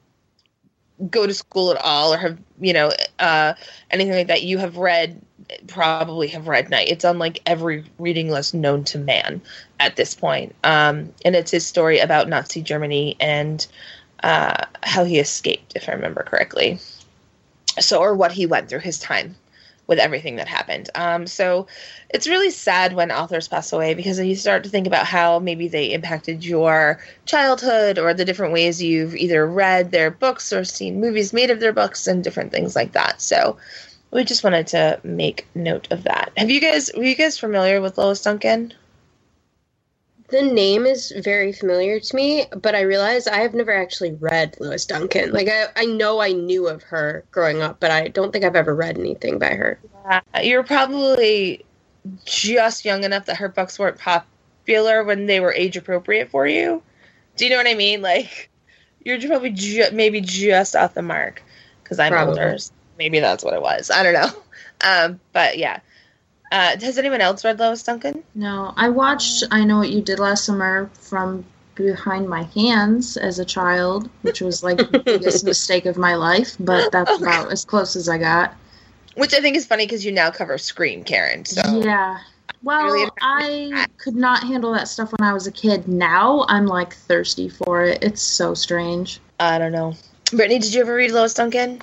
go to school at all or have, you know, uh, anything like that, you have read, probably have read Night. It's on like every reading list known to man at this point. Um, and it's his story about Nazi Germany and uh, how he escaped, if I remember correctly. So, or what he went through, his time with everything that happened. Um, so it's really sad when authors pass away, because you start to think about how maybe they impacted your childhood or the different ways you've either read their books or seen movies made of their books and different things like that. So we just wanted to make note of that. Have you guys, were you guys familiar with Lois Duncan? The name is very familiar to me, but I realize I have never actually read Lois Duncan. Like, I, I know I knew of her growing up, but I don't think I've ever read anything by her. Uh, you're probably just young enough that her books weren't popular when they were age appropriate for you. Do you know what I mean? Like, you're probably ju- maybe just off the mark because I'm Probably. older. So maybe that's what it was. I don't know. Um, but yeah. Uh, has anyone else read Lois Duncan? No, I watched I Know What You Did Last Summer from behind my hands as a child, which was like the biggest mistake of my life, but that's Oh, about as close as I got. Which I think is funny because you now cover Scream, Karen. So Yeah. Well, Really I could not handle that stuff when I was a kid. Now I'm like thirsty for it. It's so strange. I don't know. Brittany, did you ever read Lois Duncan?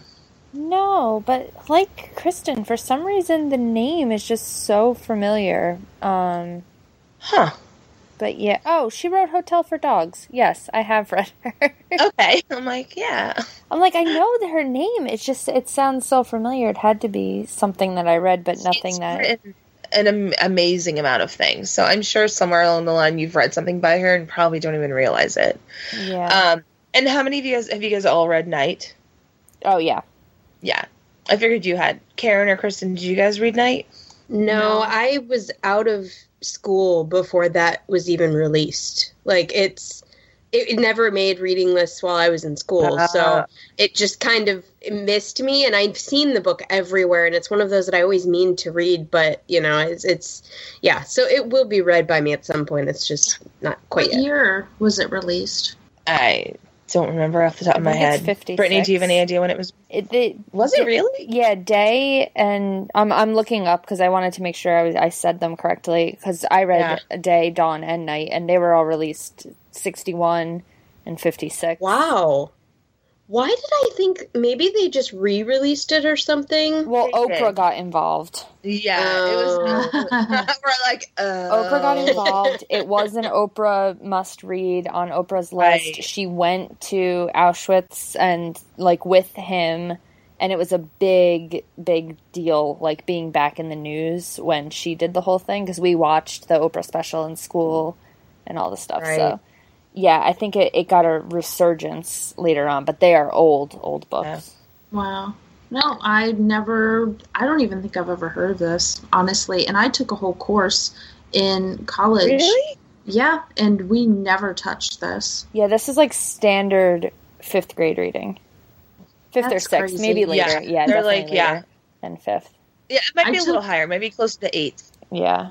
No, but like Kristen, for some reason the name is just so familiar. Um, Huh. but yeah. Oh, she wrote Hotel for Dogs. Yes, I have read her. Okay. I'm like, yeah. I'm like, I know that her name. It's just, it sounds so familiar. It had to be something that I read, but nothing It's that. written an am- amazing amount of things. So I'm sure somewhere along the line you've read something by her and probably don't even realize it. Yeah. Um, and how many of you guys have you guys all read Night? oh, yeah. Yeah. I figured you had. Karen or Kristen, did you guys read Night? No, No. I was out of school before that was even released. Like, it's it, it never made reading lists while I was in school, Uh. so it just kind of missed me. And I've seen the book everywhere, and it's one of those that I always mean to read, but you know, it's, it's yeah. So it will be read by me at some point. It's just not quite What yet. year was it released? I don't remember off the top I of my think it's head. fifty-six. Brittany, do you have any idea when it was? It, it, Was it really? Yeah, Day and I'm I'm looking up because I wanted to make sure I was I said them correctly because I read Day, Dawn, and Night, and they were all released sixty-one and fifty-six. Wow. Why did I think maybe they just re-released it or something? Well, They Oprah did. got involved. Yeah, it Oh. was. We're like, uh, Oprah got involved. It was an Oprah must read on Oprah's list. Right. She went to Auschwitz and like with him, and it was a big, big deal, like being back in the news when she did the whole thing because we watched the Oprah special in school and all the stuff. Right. So, yeah, I think it, it got a resurgence later on, but they are old, old books. Wow. No, I never, I don't even think I've ever heard of this, honestly. And I took a whole course in college. Really? Yeah, and we never touched this. Yeah, this is like standard fifth grade reading. Fifth That's or sixth, crazy. maybe later. Yeah, Yeah, they're definitely like, later yeah. than fifth. Yeah, it might I be a took- little higher, maybe close to eighth. Yeah.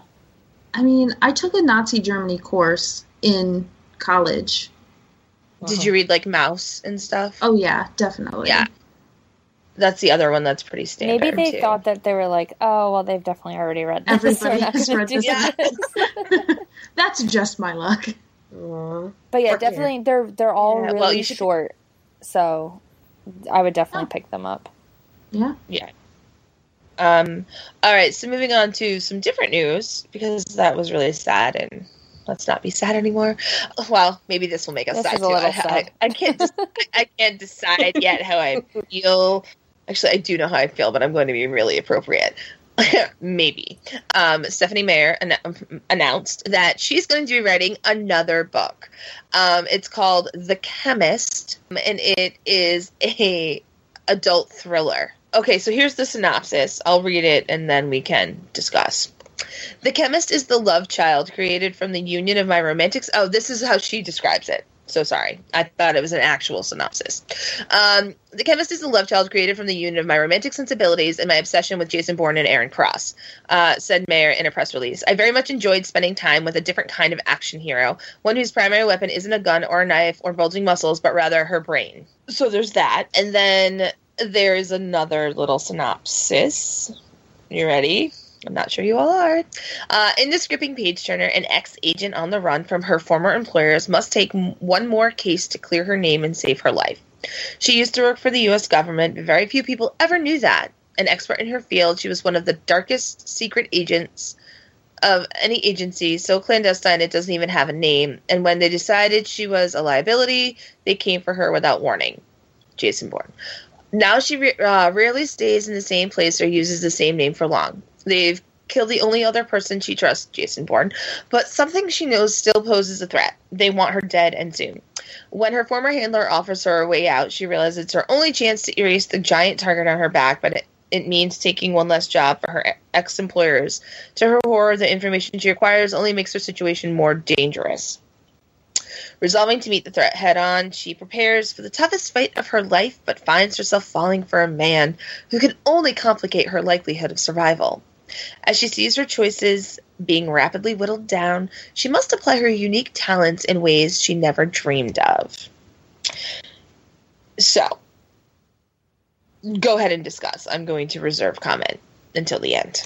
I mean, I took a Nazi Germany course in college. Did you read like Mouse and stuff? Oh, yeah, definitely. Yeah. That's the other one that's pretty standard. Maybe they too. thought that they were like, oh, well, they've definitely already read this. Everybody We're not has gonna read do this. Yeah. That's just my luck. Aw. But yeah, Poor kid. definitely, they're they're all Yeah, really well, you should- short, so I would definitely Oh. pick them up. Yeah. Yeah. Um. All right. So moving on to some different news because that was really sad, and let's not be sad anymore. Well, maybe this will make us This sad is a too. little I, sad. I, I can't. Des- I can't decide yet how I feel. Actually, I do know how I feel, but I'm going to be really appropriate. Maybe. Um, Stephanie Meyer an- announced that she's going to be writing another book. Um, it's called The Chemist, and it is a adult thriller. Okay, so here's the synopsis. I'll read it, and then we can discuss. The Chemist is the love child created from the union of my romantic... Oh, this is how she describes it. So sorry. I thought it was an actual synopsis. Um, the Chemist is the love child created from the union of my romantic sensibilities and my obsession with Jason Bourne and Aaron Cross, uh, said Mayer in a press release. I very much enjoyed spending time with a different kind of action hero, one whose primary weapon isn't a gun or a knife or bulging muscles, but rather her brain. So there's that. And then there's another little synopsis. You ready? I'm not sure you all are. Uh, in this gripping page-turner, an ex-agent on the run from her former employers must take m- one more case to clear her name and save her life. She used to work for the U S government, but very few people ever knew that. An expert in her field, she was one of the darkest secret agents of any agency, so clandestine it doesn't even have a name. And when they decided she was a liability, they came for her without warning. Jason Bourne. Now she re- uh, rarely stays in the same place or uses the same name for long. They've kill the only other person she trusts, Jason Bourne, but something she knows still poses a threat. They want her dead and soon. When her former handler offers her a way out, she realizes it's her only chance to erase the giant target on her back, but it, it means taking one less job for her ex-employers. To her horror, the information she acquires only makes her situation more dangerous. Resolving to meet the threat head-on, she prepares for the toughest fight of her life, but finds herself falling for a man who can only complicate her likelihood of survival. As she sees her choices being rapidly whittled down, she must apply her unique talents in ways she never dreamed of. So, go ahead and discuss. I'm going to reserve comment until the end.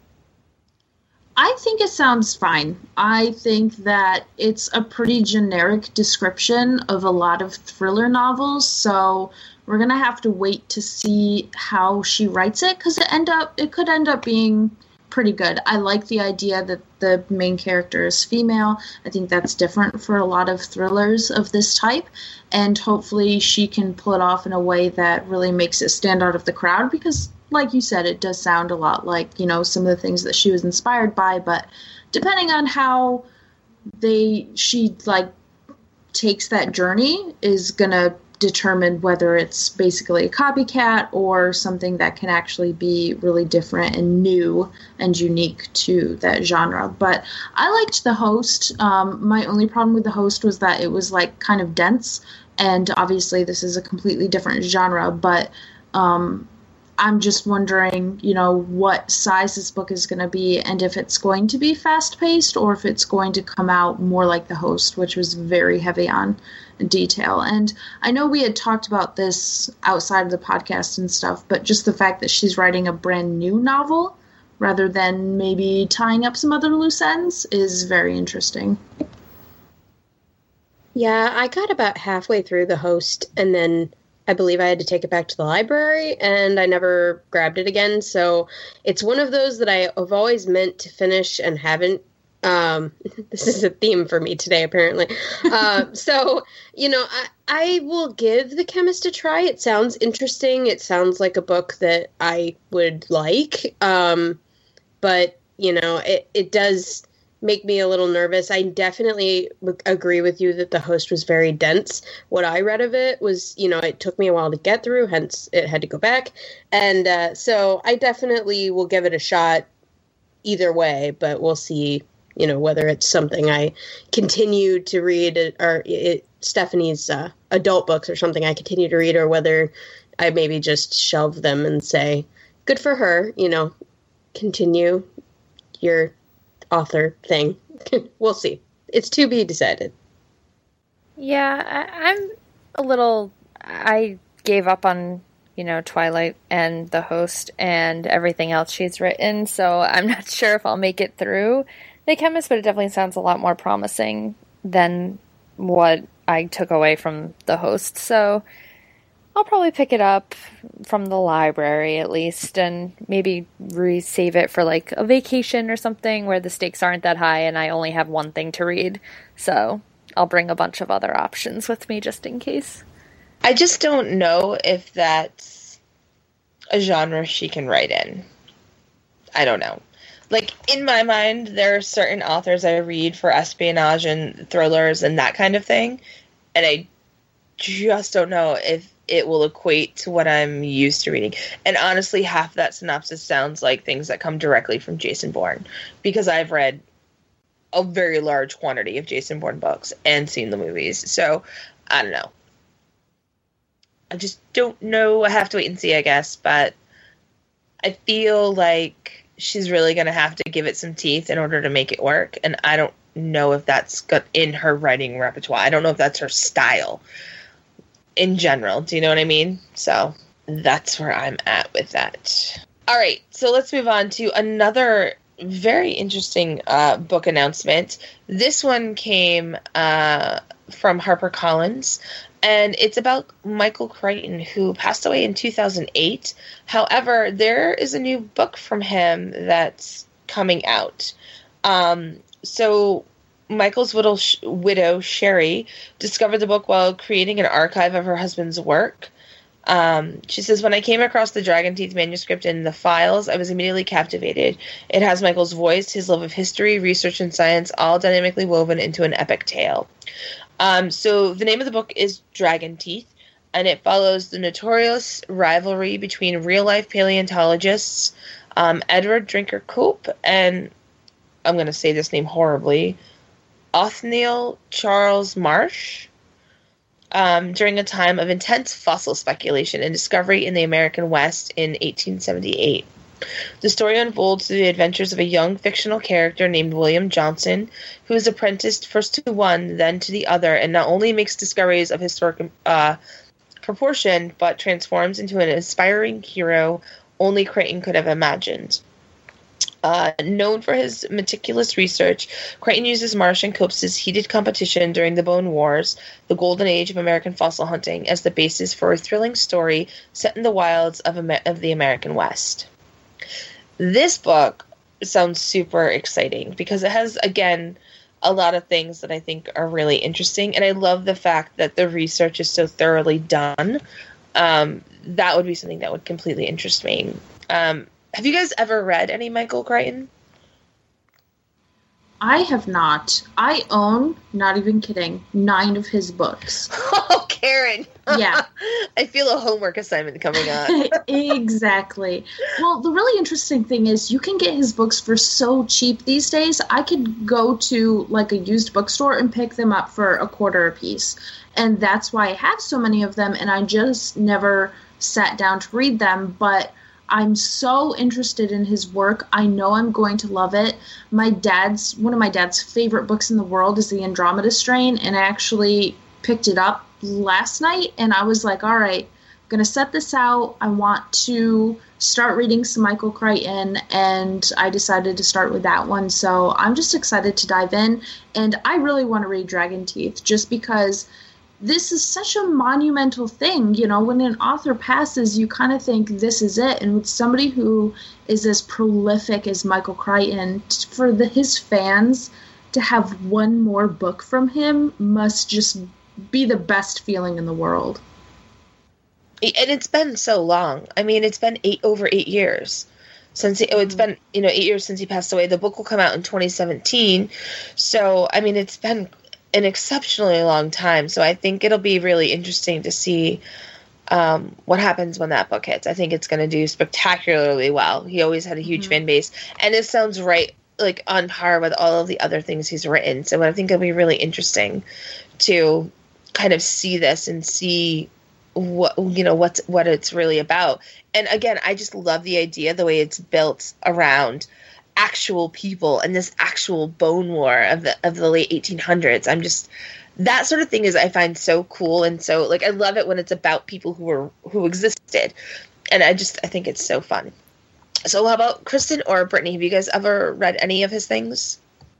I think it sounds fine. I think that it's a pretty generic description of a lot of thriller novels, so we're gonna have to wait to see how she writes it, because it end up it could end up being pretty good. I like the idea that the main character is female. I think that's different for a lot of thrillers of this type, and hopefully she can pull it off in a way that really makes it stand out of the crowd, because like you said, it does sound a lot like, you know, some of the things that she was inspired by, but depending on how they she like takes that journey is gonna determine whether it's basically a copycat or something that can actually be really different and new and unique to that genre. But I liked The Host. Um, my only problem with The Host was that it was like kind of dense, and obviously this is a completely different genre, but um, I'm just wondering, you know, what size this book is going to be, and if it's going to be fast-paced or if it's going to come out more like The Host, which was very heavy on detail. And I know we had talked about this outside of the podcast and stuff, but just the fact that she's writing a brand new novel rather than maybe tying up some other loose ends is very interesting. Yeah, I got about halfway through The Host, and then I believe I had to take it back to the library, and I never grabbed it again. So it's one of those that I have always meant to finish and haven't. Um, this is a theme for me today, apparently. Uh, so, you know, I, I will give The Chemist a try. It sounds interesting. It sounds like a book that I would like. Um, but, you know, it, it does make me a little nervous. I definitely agree with you that The Host was very dense. What I read of it was, you know, it took me a while to get through, hence it had to go back. And uh, so I definitely will give it a shot either way, but we'll see, you know, whether it's something I continue to read, or it, Stephanie's uh, adult books or something I continue to read, or whether I maybe just shelve them and say, good for her, you know, continue your author thing. We'll see. It's to be decided. Yeah, I, I'm a little... I gave up on, you know, Twilight and The Host and everything else she's written, so I'm not sure if I'll make it through The Chemist, but it definitely sounds a lot more promising than what I took away from The Host, so I'll probably pick it up from the library at least, and maybe re-save it for like a vacation or something where the stakes aren't that high and I only have one thing to read. So I'll bring a bunch of other options with me just in case. I just don't know if that's a genre she can write in. I don't know. Like, in my mind, there are certain authors I read for espionage and thrillers and that kind of thing, and I just don't know if it will equate to what I'm used to reading. And honestly, half that synopsis sounds like things that come directly from Jason Bourne, because I've read a very large quantity of Jason Bourne books and seen the movies. So, I don't know. I just don't know. I have to wait and see, I guess. But I feel like she's really going to have to give it some teeth in order to make it work. And I don't know if that's got in her writing repertoire. I don't know if that's her style in general. Do you know what I mean? So that's where I'm at with that. All right. So let's move on to another very interesting uh, book announcement. This one came uh, from HarperCollins, and it's about Michael Crichton, who passed away in two thousand eight. However, there is a new book from him that's coming out. Um, so Michael's widow, widow, Sherry, discovered the book while creating an archive of her husband's work. Um, she says, when I came across the Dragon Teeth manuscript in the files, I was immediately captivated. It has Michael's voice, his love of history, research, and science, all dynamically woven into an epic tale. Um, so the name of the book is Dragon Teeth, and it follows the notorious rivalry between real-life paleontologists um, Edward Drinker Cope and, I'm going to say this name horribly, Othniel Charles Marsh, um, during a time of intense fossil speculation and discovery in the American West in eighteen seventy-eight. The story unfolds through the adventures of a young fictional character named William Johnson, who is apprenticed first to one, then to the other, and not only makes discoveries of historic uh, proportion, but transforms into an inspiring hero only Crichton could have imagined. Uh, known for his meticulous research, Crichton uses Marsh and Cope's heated competition during the Bone Wars, the golden age of American fossil hunting, as the basis for a thrilling story set in the wilds of, Amer- of the American West. This book sounds super exciting because it has, again, a lot of things that I think are really interesting, and I love the fact that the research is so thoroughly done. Um, that would be something that would completely interest me. Um, have you guys ever read any Michael Crichton? I have not. I own, not even kidding, nine of his books. Oh, Karen. Yeah. I feel a homework assignment coming on. Exactly. Well, the really interesting thing is you can get his books for so cheap these days. I could go to like a used bookstore and pick them up for a quarter a piece. And that's why I have so many of them, and I just never sat down to read them. But I'm so interested in his work. I know I'm going to love it. My dad's, one of my dad's favorite books in the world is The Andromeda Strain, and I actually picked it up last night, and I was like, all right, I'm going to set this out. I want to start reading some Michael Crichton, and I decided to start with that one. So I'm just excited to dive in, and I really want to read Dragon Teeth just because this is such a monumental thing. You know, when an author passes, you kind of think this is it. And with somebody who is as prolific as Michael Crichton, for the, his fans to have one more book from him must just be the best feeling in the world. And it's been so long. I mean, it's been eight over eight years since he, mm-hmm. oh, it's been, you know, eight years since he passed away. The book will come out in twenty seventeen. So, I mean, it's been an exceptionally long time. So I think it'll be really interesting to see um, what happens when that book hits. I think it's going to do spectacularly well. He always had a huge mm-hmm. fan base, and it sounds right, like on par with all of the other things he's written. So I think it'll be really interesting to kind of see this and see what, you know, what's, what it's really about. And again, I just love the idea, the way it's built around actual people and this actual bone war of the of the late eighteen hundreds. I'm just, that sort of thing is I find so cool, and so like I love it when it's about people who were who existed, and I just I think it's so fun. So how about Kristen or Brittany? Have you guys ever read any of his things?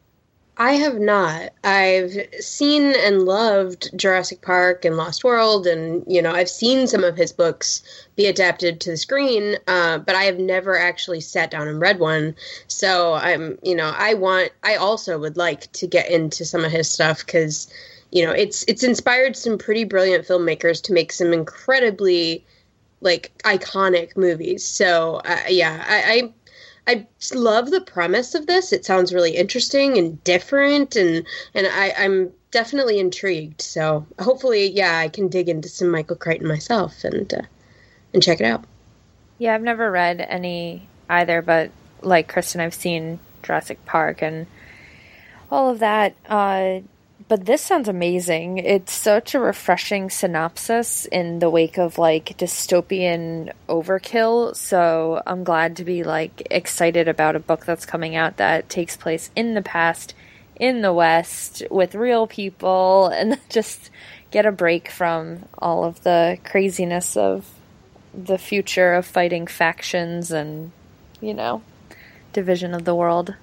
I have not. I've seen and loved Jurassic Park and Lost World, and, you know, I've seen some of his books be adapted to the screen, uh, but I have never actually sat down and read one. So I'm, you know, I want, I also would like to get into some of his stuff because, you know, it's, it's inspired some pretty brilliant filmmakers to make some incredibly, like, iconic movies. So, uh, yeah, I, I I love the premise of this. It sounds really interesting and different, and and I, I'm definitely intrigued. So hopefully, yeah, I can dig into some Michael Crichton myself and uh, and check it out. Yeah, I've never read any either, but like Kristen, I've seen Jurassic Park and all of that. Uh, but this sounds amazing. It's such a refreshing synopsis in the wake of like dystopian overkill. So I'm glad to be like excited about a book that's coming out that takes place in the past, in the West, with real people, and just get a break from all of the craziness of the future of fighting factions and, you know, division of the world.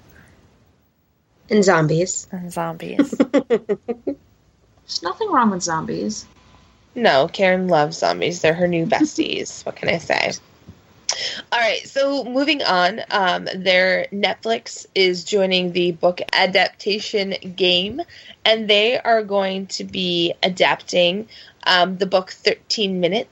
And zombies. And zombies. There's nothing wrong with zombies. No, Karen loves zombies. They're her new besties. What can I say? All right, so moving on, um, their Netflix is joining the book adaptation game, and they are going to be adapting um, the book thirteen minutes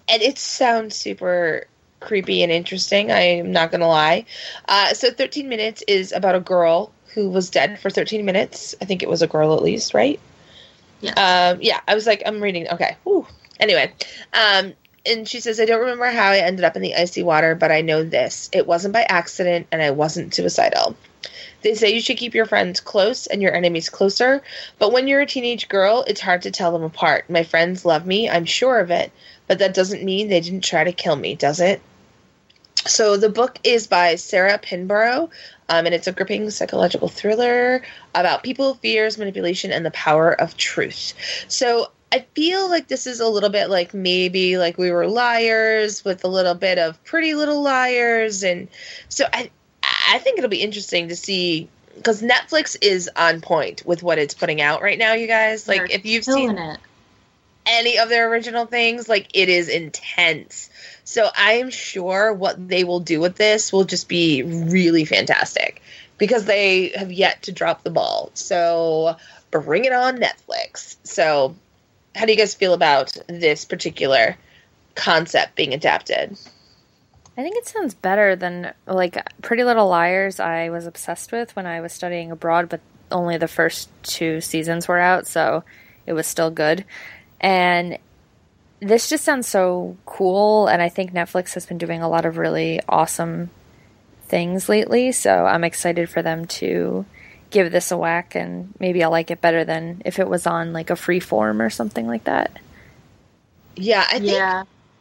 and it sounds super creepy and interesting. I'm not going to lie. Uh, so thirteen minutes is about a girl who was dead for thirteen minutes. I think it was a girl at least, right? Yes. Um, yeah, I was like, I'm reading. Okay. Whew. Anyway, um, and she says, I don't remember how I ended up in the icy water, but I know this. It wasn't by accident, and I wasn't suicidal. They say you should keep your friends close and your enemies closer, but when you're a teenage girl, it's hard to tell them apart. My friends love me, I'm sure of it, but that doesn't mean they didn't try to kill me, does it? So the book is by Sarah Pinborough, um, and it's a gripping psychological thriller about people, fears, manipulation, and the power of truth. So I feel like this is a little bit like maybe like We Were Liars with a little bit of Pretty Little Liars. And so I I think it'll be interesting to see, because Netflix is on point with what it's putting out right now, you guys. Like, They're if you've killing seen it. any of their original things, like, it is intense. So I am sure what they will do with this will just be really fantastic, because they have yet to drop the ball. So bring it on, Netflix. So how do you guys feel about this particular concept being adapted? I think it sounds better than, like, Pretty Little Liars I was obsessed with when I was studying abroad, but only the first two seasons were out, so it was still good. And this just sounds so cool, and I think Netflix has been doing a lot of really awesome things lately, so I'm excited for them to give this a whack, and maybe I'll like it better than if it was on, like, a Freeform or something like that. Yeah, I think Yeah.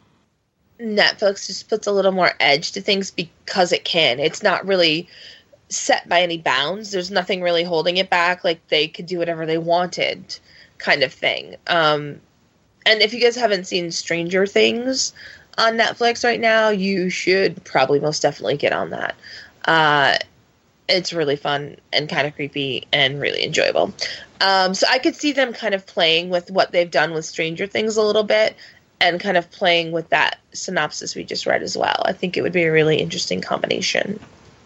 Netflix just puts a little more edge to things because it can. It's not really set by any bounds. There's nothing really holding it back. Like, they could do whatever they wanted, kind of thing. Um, and if you guys haven't seen Stranger Things on Netflix right now, you should probably most definitely get on that. Uh, it's really fun and kind of creepy and really enjoyable. Um, so I could see them kind of playing with what they've done with Stranger Things a little bit, and kind of playing with that synopsis we just read as well. I think it would be a really interesting combination.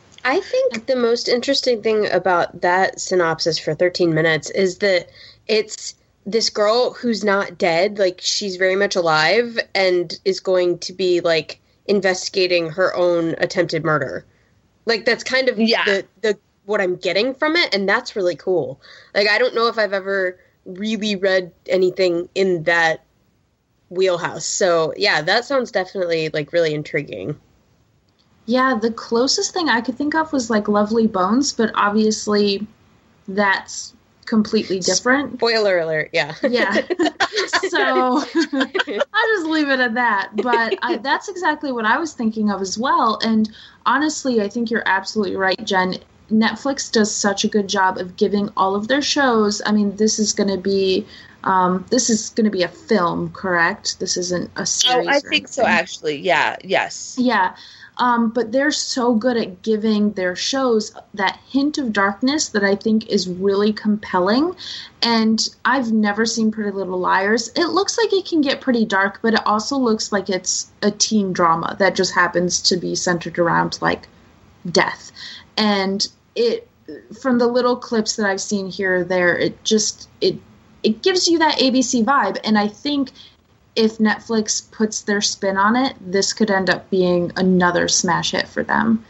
I think the most interesting thing about that synopsis for thirteen minutes is that it's this girl who's not dead, like, she's very much alive and is going to be, like, investigating her own attempted murder. Like, that's kind of yeah. the, the what I'm getting from it, and that's really cool. Like, I don't know if I've ever really read anything in that wheelhouse. So, yeah, that sounds definitely, like, really intriguing. Yeah, the closest thing I could think of was, like, Lovely Bones, but obviously that's completely different. Spoiler alert, yeah. Yeah. So I'll just leave it at that. But I, that's exactly what I was thinking of as well. And honestly, I think you're absolutely right, Jen. Netflix does such a good job of giving all of their shows. I mean, this is going to be um, this is going to be a film, correct? This isn't a series. Oh, I think so, actually. Yeah. Yes. Yeah. Um, but they're so good at giving their shows that hint of darkness that I think is really compelling. And I've never seen Pretty Little Liars. It looks like it can get pretty dark, but it also looks like it's a teen drama that just happens to be centered around, like, death. And it, from the little clips that I've seen here or there, it just, it, it gives you that A B C vibe. And I think if Netflix puts their spin on it, this could end up being another smash hit for them.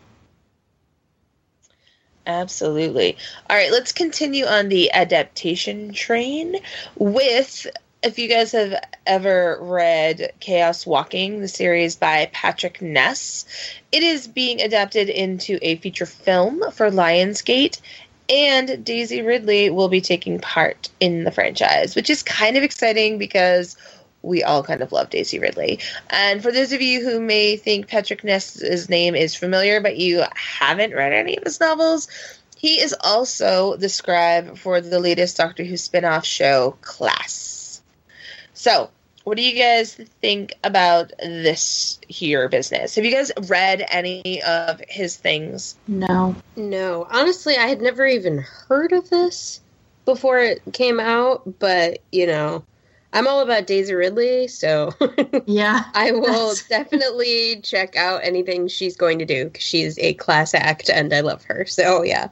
Absolutely. All right, let's continue on the adaptation train with, if you guys have ever read Chaos Walking, the series by Patrick Ness, it is being adapted into a feature film for Lionsgate, and Daisy Ridley will be taking part in the franchise, which is kind of exciting because we all kind of love Daisy Ridley. And for those of you who may think Patrick Ness's name is familiar, but you haven't read any of his novels, he is also the scribe for the latest Doctor Who spin-off show, Class. So, what do you guys think about this here business? Have you guys read any of his things? No. No. Honestly, I had never even heard of this before it came out, but, you know, I'm all about Daisy Ridley, so yeah, I will definitely check out anything she's going to do, because she's a class act, and I love her, so yeah.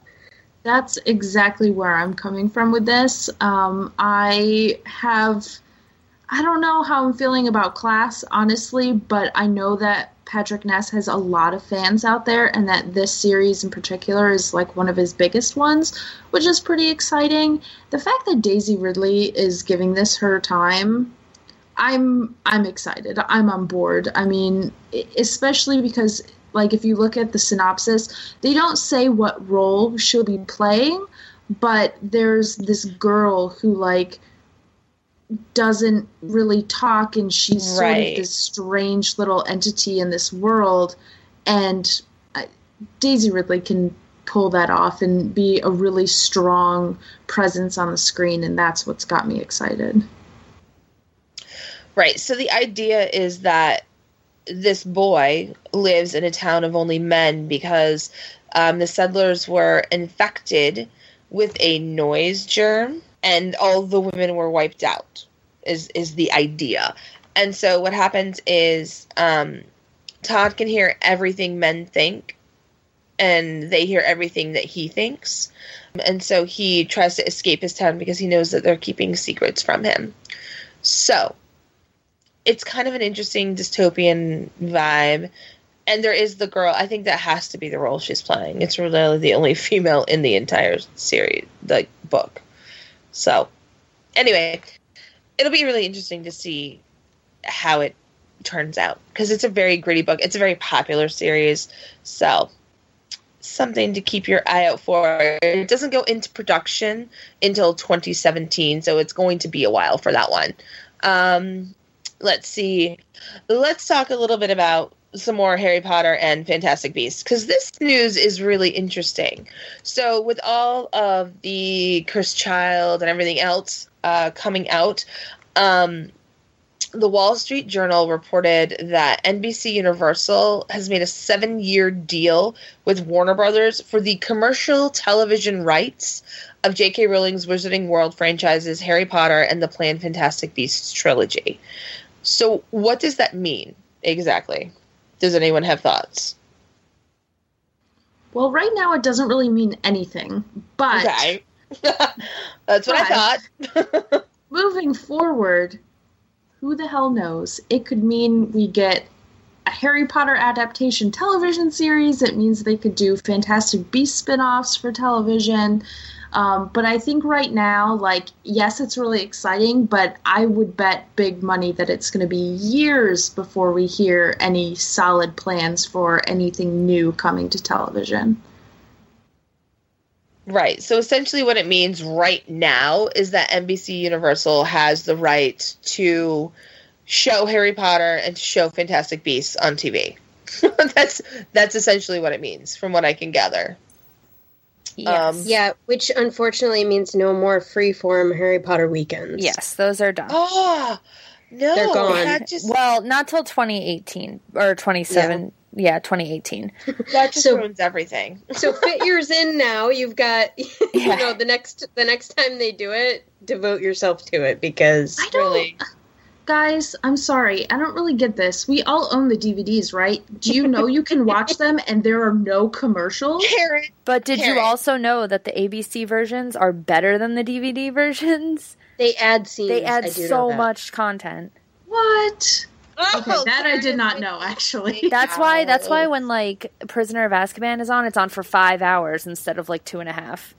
That's exactly where I'm coming from with this. Um, I have I don't know how I'm feeling about Class, honestly, but I know that Patrick Ness has a lot of fans out there, and that this series in particular is like one of his biggest ones, which is pretty exciting. The fact that Daisy Ridley is giving this her time, I'm I'm excited. I'm on board. I mean, especially because, like, if you look at the synopsis, they don't say what role she'll be playing, but there's this girl who, like, doesn't really talk, and she's sort Right. of this strange little entity in this world, and I, Daisy Ridley can pull that off and be a really strong presence on the screen, and that's what's got me excited. Right. So the idea is that this boy lives in a town of only men because um, the settlers were infected with a noise germ, and all the women were wiped out, is is the idea. And so what happens is um, Todd can hear everything men think, and they hear everything that he thinks. And so he tries to escape his town because he knows that they're keeping secrets from him. So it's kind of an interesting dystopian vibe. And there is the girl. I think that has to be the role she's playing. It's really the only female in the entire series, the book. So, anyway, it'll be really interesting to see how it turns out, because it's a very gritty book. It's a very popular series, so something to keep your eye out for. It doesn't go into production until twenty seventeen, so it's going to be a while for that one. Um, let's see. Let's talk a little bit about some more Harry Potter and Fantastic Beasts, because this news is really interesting. So with all of the Cursed Child and everything else uh, coming out, um, the Wall Street Journal reported that N B C Universal has made a seven-year deal with Warner Brothers for the commercial television rights of J K. Rowling's Wizarding World franchises, Harry Potter and the planned Fantastic Beasts trilogy. So what does that mean exactly? Does anyone have thoughts? Well, right now it doesn't really mean anything, but Okay. That's what I thought. moving forward, who the hell knows? It could mean we get a Harry Potter adaptation television series. It means they could do Fantastic Beasts spin-offs for television. Um, but I think right now, like, yes, it's really exciting, but I would bet big money that it's going to be years before we hear any solid plans for anything new coming to television. Right. So essentially what it means right now is that N B C Universal has the right to show Harry Potter and to show Fantastic Beasts on T V. that's that's essentially what it means, from what I can gather. Yes. Um, Yeah, which unfortunately means no more freeform Harry Potter weekends. Yes, those are done. Oh, no. They're gone. That just, Well, not till twenty eighteen or twenty-seven. Yeah, twenty eighteen. that just So- ruins everything. So fit yours in now. You've got, you Yeah. know, the next the next time they do it, devote yourself to it, because I don't, Really? guys, I'm sorry. I don't really get this. We all own the D V Ds, right? Do you know you can watch them and there are no commercials? Karen. But did Karen. you also know that the A B C versions are better than the D V D versions? they add scenes. They add I do know so that. much content. What? Okay, Oh, that I did not Karen. know, actually. That's why. That's why Ow. when like Prisoner of Azkaban is on, it's on for five hours instead of like two and a half.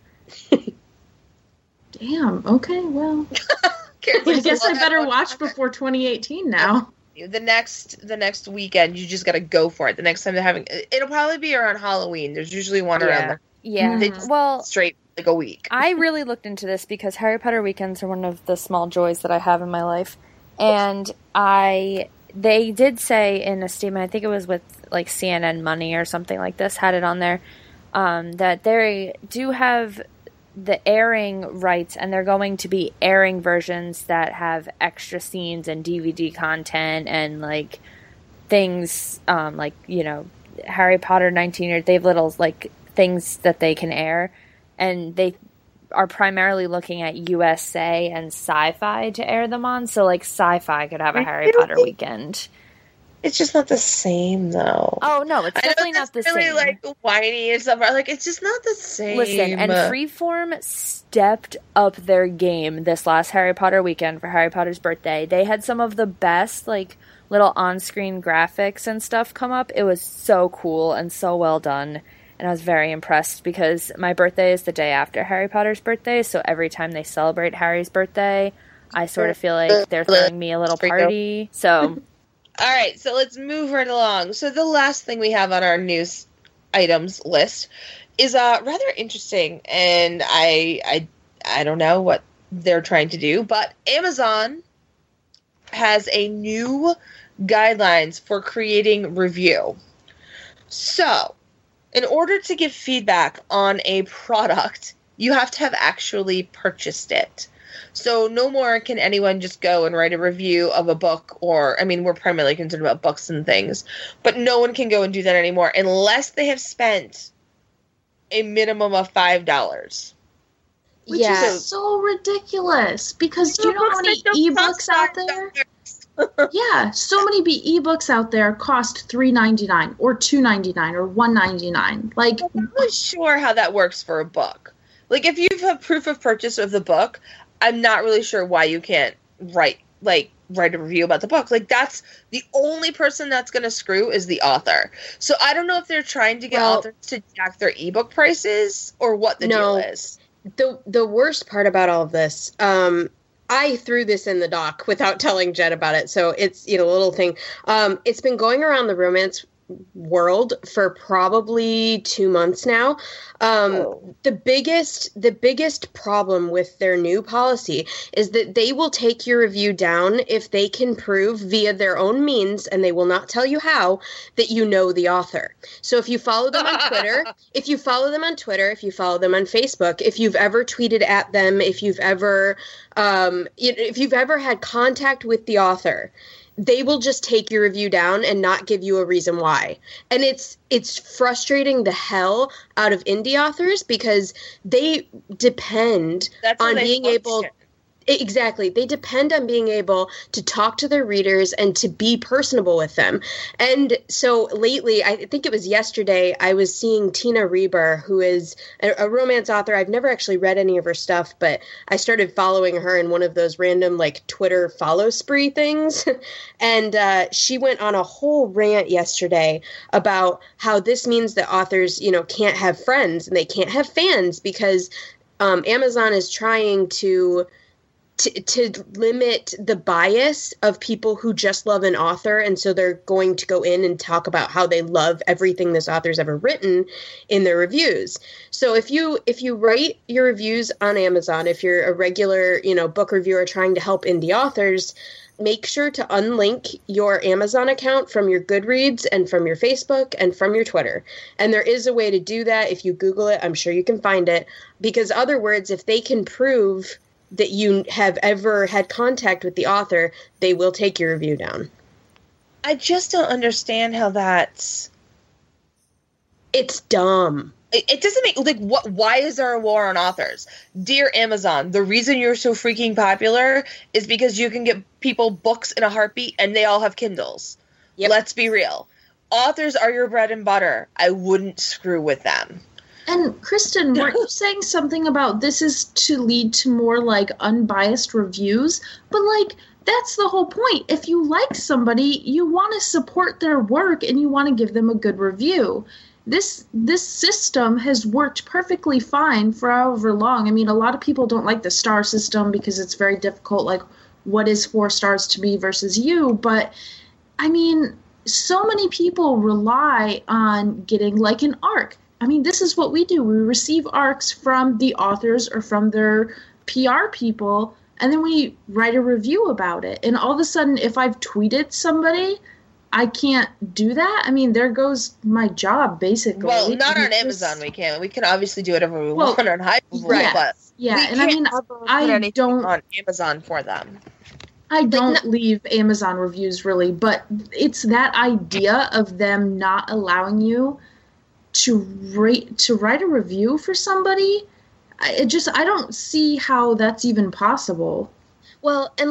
Damn, okay, well. Karen's I like, guess I "Well, better that- watch before twenty eighteen now. The next the next weekend, you just got to go for it. The next time they're having, it'll probably be around Halloween. There's usually one Yeah. around Yeah. They Mhm. just- Well, the straight like a week. I really looked into this because Harry Potter weekends are one of the small joys that I have in my life. And I they did say in a statement, I think it was with like C N N Money or something like this, had it on there, um, that they do have the airing rights, and they're going to be airing versions that have extra scenes and D V D content and like things um, like, you know, Harry Potter nineteen years, they have little like things that they can air, and they are primarily looking at U S A and Sci-Fi to air them on. So like Sci-Fi could have a Harry Potter weekend. It's just not the same, though. Oh, no, it's definitely not the really, same. like, whiny and stuff. Like, it's just not the same. Listen, and Freeform stepped up their game this last Harry Potter weekend for Harry Potter's birthday. They had some of the best, like, little on-screen graphics and stuff come up. It was so cool and so well done. And I was very impressed because my birthday is the day after Harry Potter's birthday, so every time they celebrate Harry's birthday, I sort of feel like they're throwing me a little party. So... All right, so let's move right along. So the last thing we have on our news items list is uh, rather interesting, and I, I, I don't know what they're trying to do, but Amazon has a new guidelines for creating review. So, in order to give feedback on a product, you have to have actually purchased it. So no more can anyone just go and write a review of a book, or, I mean, we're primarily concerned about books and things, but no one can go and do that anymore unless they have spent a minimum of five dollars. Which Yeah. is so ridiculous, because do you know how many ebooks out there? Yeah, so many b- ebooks out there cost three ninety-nine or two ninety-nine or one ninety-nine. Like, I'm not really sure how that works for a book. Like, if you have proof of purchase of the book, I'm not really sure why you can't write, like, write a review about the book. Like, that's the only person that's going to screw is the author. So I don't know if they're trying to get Well, authors to jack their ebook prices or what the No. deal is. The the worst part about all of this, um, I threw this in the doc without telling Jen about it, so it's, you know, a little thing. Um, it's been going around the romance world for probably two months now. Um, Oh. the biggest the biggest problem with their new policy is that they will take your review down if they can prove via their own means, and they will not tell you how, that you know the author. So if you follow them on Twitter, if you follow them on Twitter, if you follow them on Facebook, if you've ever tweeted at them, if you've ever um, if you've ever had contact with the author, they will just take your review down and not give you a reason why. And it's it's frustrating the hell out of indie authors because they depend That's how on they being able function. Exactly. They depend on being able to talk to their readers and to be personable with them. And so lately, I think it was yesterday, I was seeing Tina Reber, who is a, a romance author. I've never actually read any of her stuff, but I started following her in one of those random, like, Twitter follow spree things. and uh, she went on a whole rant yesterday about how this means that authors, you know, can't have friends and they can't have fans because um, Amazon is trying to... To, to limit the bias of people who just love an author, and so they're going to go in and talk about how they love everything this author's ever written in their reviews. So if you if you write your reviews on Amazon, if you're a regular, you know, book reviewer trying to help indie authors, make sure to unlink your Amazon account from your Goodreads and from your Facebook and from your Twitter. And there is a way to do that. If you Google it, I'm sure you can find it. Because other words, if they can prove that you have ever had contact with the author, they will take your review down. I just don't understand how that's... It's dumb. It, it doesn't make... Like, what? Why is there a war on authors? Dear Amazon, the reason you're so freaking popular is because you can get people books in a heartbeat and they all have Kindles. Yep. Let's be real. Authors are your bread and butter. I wouldn't screw with them. and Kristen, weren't you saying something about this is to lead to more, like, unbiased reviews? But, like, that's the whole point. If you like somebody, you want to support their work and you want to give them a good review. This this system has worked perfectly fine for however long. I mean, a lot of people don't like the star system because it's very difficult, like, what is four stars to me versus you? But, I mean, so many people rely on getting, like, an arc. I mean, this is what we do. We receive arcs from the authors or from their P R people, and then we write a review about it. And all of a sudden, if I've tweeted somebody, I can't do that. I mean, there goes my job, basically. Well, not And on it's Amazon just- we can. We can obviously do whatever we Well, want on Hive, yes, but yeah, we and I can't mean, ever put I anything don't, on Amazon for them. I don't leave Amazon reviews really, but it's that idea of them not allowing you to rate to write a review for somebody. I it just I don't see how that's even possible. Well, and like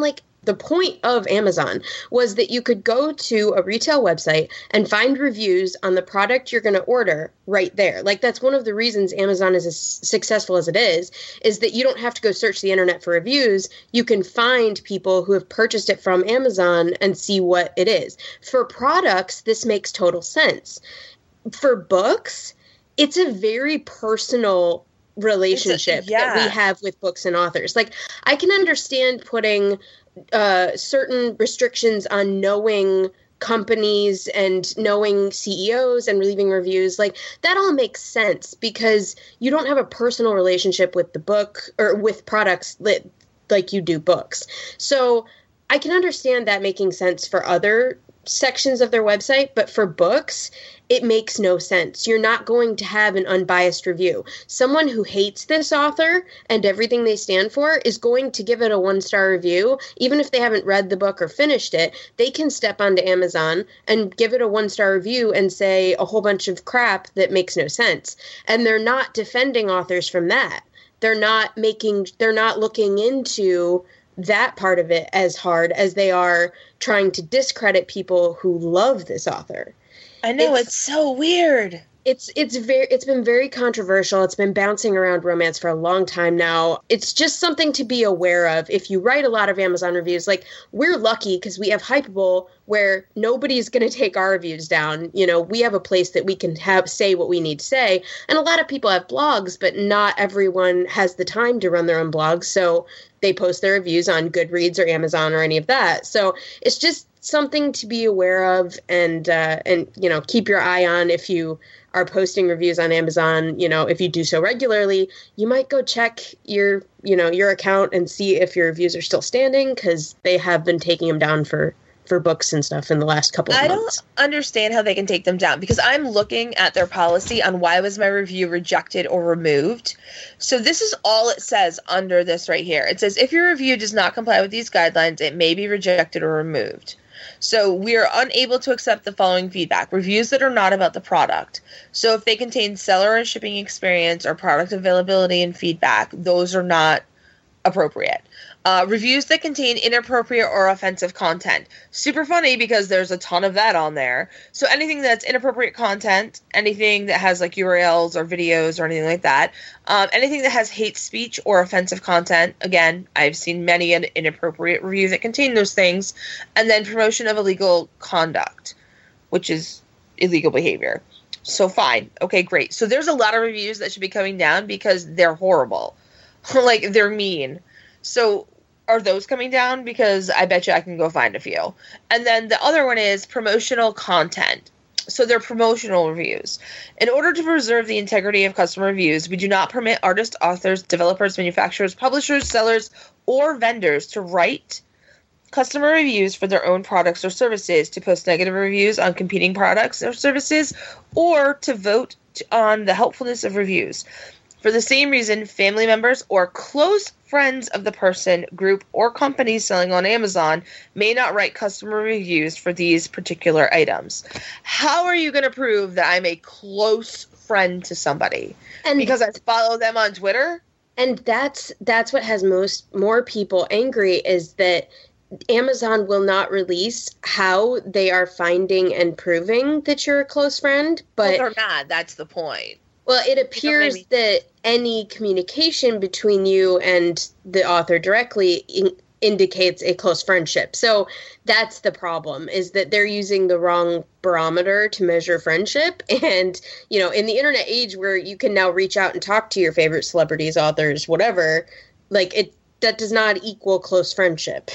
the point of Amazon was that you could go to a retail website and find reviews on the product you're going to order right there. Like, that's one of the reasons Amazon is as successful as it is, is that you don't have to go search the internet for reviews. You can find people who have purchased it from Amazon and see what it is. For products, this makes total sense. For books, it's a very personal relationship a, yeah. that we have with books and authors. Like, I can understand putting uh, certain restrictions on knowing companies and knowing C E Os and leaving reviews. Like, that all makes sense because you don't have a personal relationship with the book or with products that, like you do books. So I can understand that making sense for other sections of their website, but for books, it makes no sense. You're not going to have an unbiased review. Someone who hates this author and everything they stand for is going to give it a one-star review. Even if they haven't read the book or finished it, they can step onto Amazon and give it a one-star review and say a whole bunch of crap that makes no sense. And they're not defending authors from that. They're not making, they're not looking into that part of it as hard as they are trying to discredit people who love this author. I know, it's, it's so weird. It's it's very it's been very controversial. It's been bouncing around romance for a long time now. It's just something to be aware of. If you write a lot of Amazon reviews, like, we're lucky because we have Hypable, where nobody's going to take our reviews down. You know, we have a place that we can have say what we need to say. And a lot of people have blogs, but not everyone has the time to run their own blogs. So they post their reviews on Goodreads or Amazon or any of that. So it's just something to be aware of and, uh, and, you know, keep your eye on. If you are posting reviews on Amazon, you know, if you do so regularly, you might go check your, you know, your account and see if your reviews are still standing, because they have been taking them down for, for books and stuff in the last couple of I months. I don't understand how they can take them down, because I'm looking at their policy on why was my review rejected or removed. So this is all it says under this right here. It says, if your review does not comply with these guidelines, it may be rejected or removed. So we are unable to accept the following feedback. Reviews that are not about the product. So if they contain seller and shipping experience or product availability and feedback, those are not appropriate. Uh, reviews that contain inappropriate or offensive content. Super funny because there's a ton of that on there. So anything that's inappropriate content, anything that has like U R Ls or videos or anything like that, um, anything that has hate speech or offensive content. Again, I've seen many in- inappropriate reviews that contain those things. And then promotion of illegal conduct, which is illegal behavior. So fine. Okay, great. So there's a lot of reviews that should be coming down because they're horrible. Like, they're mean. So are those coming down? Because I bet you I can go find a few. And then the other one is promotional content. So they're promotional reviews. In order to preserve the integrity of customer reviews, we do not permit artists, authors, developers, manufacturers, publishers, sellers, or vendors to write customer reviews for their own products or services, to post negative reviews on competing products or services, or to vote on the helpfulness of reviews. For the same reason, family members or close friends of the person, group, or company selling on Amazon may not write customer reviews for these particular items. How are you going to prove that I'm a close friend to somebody? And because I follow them on Twitter? And that's that's what has most more people angry, is that Amazon will not release how they are finding and proving that you're a close friend. But well, they're not. That's the point. Well, it appears you know I mean? that any communication between you and the author directly in- indicates a close friendship. So that's the problem, is that they're using the wrong barometer to measure friendship. And, you know, in the internet age where you can now reach out and talk to your favorite celebrities, authors, whatever, like, it that does not equal close friendship.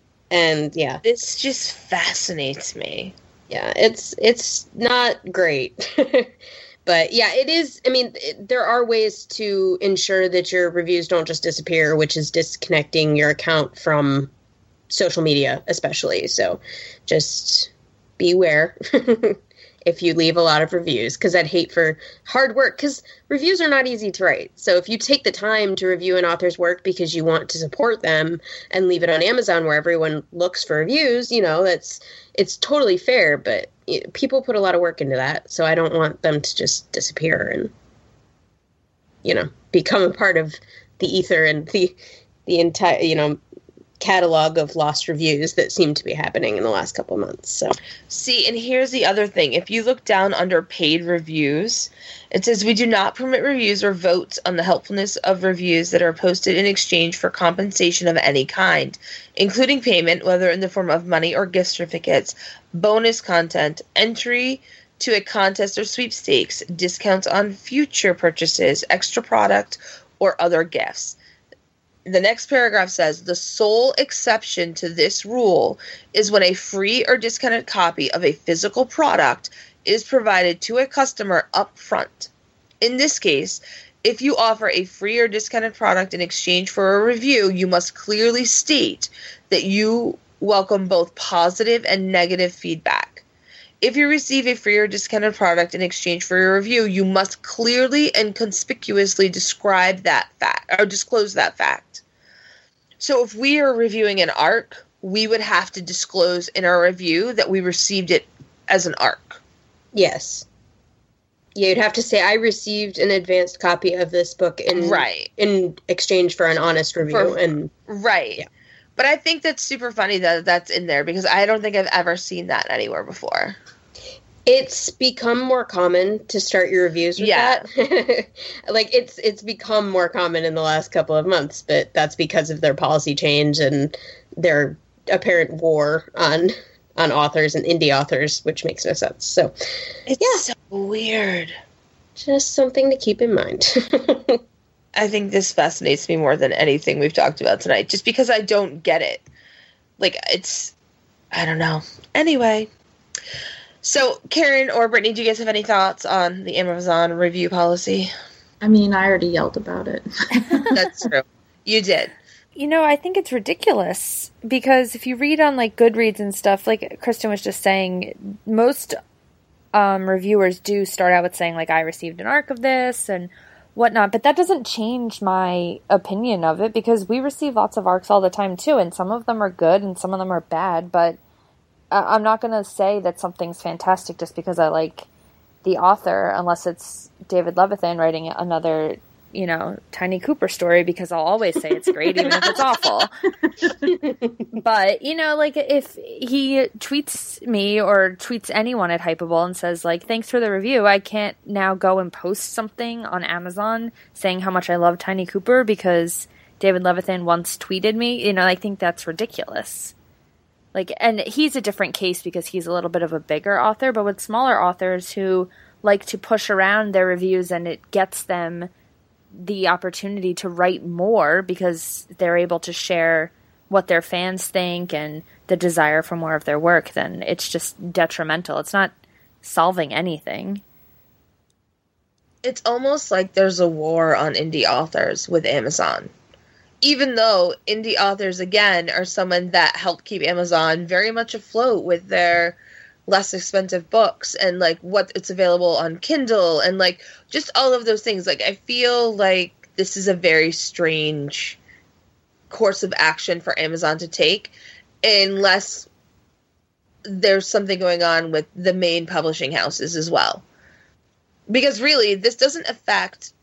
And, yeah. This just fascinates me. Yeah, it's it's not great. But yeah, it is. I mean, it, there are ways to ensure that your reviews don't just disappear, which is disconnecting your account from social media, especially. So just beware if you leave a lot of reviews, because I'd hate for hard work, because reviews are not easy to write. So if you take the time to review an author's work because you want to support them and leave it on Amazon where everyone looks for reviews, you know, that's it's totally fair. But people put a lot of work into that, so I don't want them to just disappear and, you know, become a part of the ether and the the entire, you know, catalog of lost reviews that seem to be happening in the last couple months. So, see, and here's the other thing. If you look down under paid reviews, it says we do not permit reviews or votes on the helpfulness of reviews that are posted in exchange for compensation of any kind, including payment, whether in the form of money or gift certificates, bonus content, entry to a contest or sweepstakes, discounts on future purchases, extra product, or other gifts. The next paragraph says, the sole exception to this rule is when a free or discounted copy of a physical product is provided to a customer up front. In this case, if you offer a free or discounted product in exchange for a review, you must clearly state that you welcome both positive and negative feedback. If you receive a free or discounted product in exchange for your review, you must clearly and conspicuously describe that fact or disclose that fact. So if we are reviewing an arc, we would have to disclose in our review that we received it as an arc. Yes. Yeah, you'd have to say, I received an advanced copy of this book in right. in exchange for an honest review. For, and Right. Yeah. But I think that's super funny that that's in there because I don't think I've ever seen that anywhere before. It's become more common to start your reviews with yeah. that. Like, it's it's become more common in the last couple of months, but that's because of their policy change and their apparent war on on authors and indie authors, which makes no sense. So, it's yeah. so weird. Just something to keep in mind. I think this fascinates me more than anything we've talked about tonight, just because I don't get it. Like, it's, I don't know. Anyway. So, Karen or Brittany, do you guys have any thoughts on the Amazon review policy? I mean, I already yelled about it. That's true. You did. You know, I think it's ridiculous because if you read on, like, Goodreads and stuff, like Kristen was just saying, most um, reviewers do start out with saying, like, I received an arc of this and whatnot, but that doesn't change my opinion of it because we receive lots of arcs all the time, too, and some of them are good and some of them are bad, but I'm not going to say that something's fantastic just because I like the author, unless it's David Levithan writing another, you know, Tiny Cooper story, because I'll always say it's great, even if it's awful. But, you know, like, if he tweets me or tweets anyone at Hypable and says, like, thanks for the review, I can't now go and post something on Amazon saying how much I love Tiny Cooper because David Levithan once tweeted me. You know, I think that's ridiculous. Like, and he's a different case because he's a little bit of a bigger author, but with smaller authors who like to push around their reviews and it gets them the opportunity to write more because they're able to share what their fans think and the desire for more of their work, then it's just detrimental. It's not solving anything. It's almost like there's a war on indie authors with Amazon. Even though indie authors, again, are someone that help keep Amazon very much afloat with their less expensive books and, like, what it's available on Kindle and, like, just all of those things. Like, I feel like this is a very strange course of action for Amazon to take unless there's something going on with the main publishing houses as well. Because, really, this doesn't affect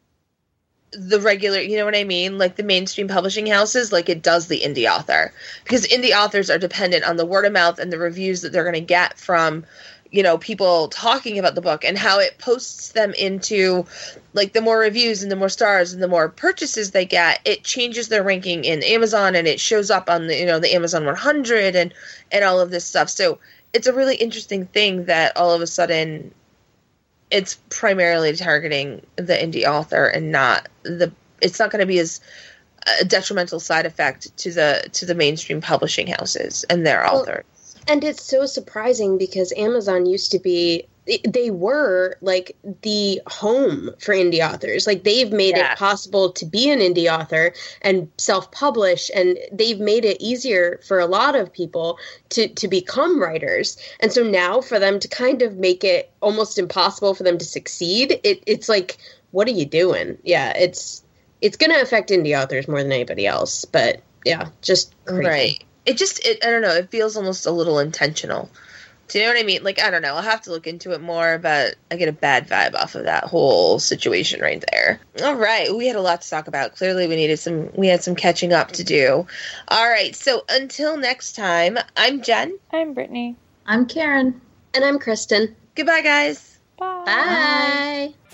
the regular, you know what I mean? Like the mainstream publishing houses, like it does the indie author. Because indie authors are dependent on the word of mouth and the reviews that they're going to get from, you know, people talking about the book and how it posts them into, like, the more reviews and the more stars and the more purchases they get, it changes their ranking in Amazon and it shows up on the, you know, the Amazon one hundred and, and all of this stuff. So it's a really interesting thing that all of a sudden it's primarily targeting the indie author and not the, it's not going to be as a detrimental side effect to the, to the mainstream publishing houses and their well, authors. And it's so surprising because Amazon used to be, they were like the home for indie authors. Like they've made yeah. it possible to be an indie author and self-publish, and they've made it easier for a lot of people to, to become writers. And so now for them to kind of make it almost impossible for them to succeed, it, it's like, what are you doing? Yeah, it's it's going to affect indie authors more than anybody else. But yeah, just crazy. Right. It just, it, I don't know, it feels almost a little intentional. Do you know what I mean? Like, I don't know. I'll have to look into it more, but I get a bad vibe off of that whole situation right there. All right. We had a lot to talk about. Clearly, we needed some, we had some catching up to do. All right. So until next time, I'm Jen. I'm Brittany. I'm Karen. And I'm Kristen. Goodbye, guys. Bye. Bye.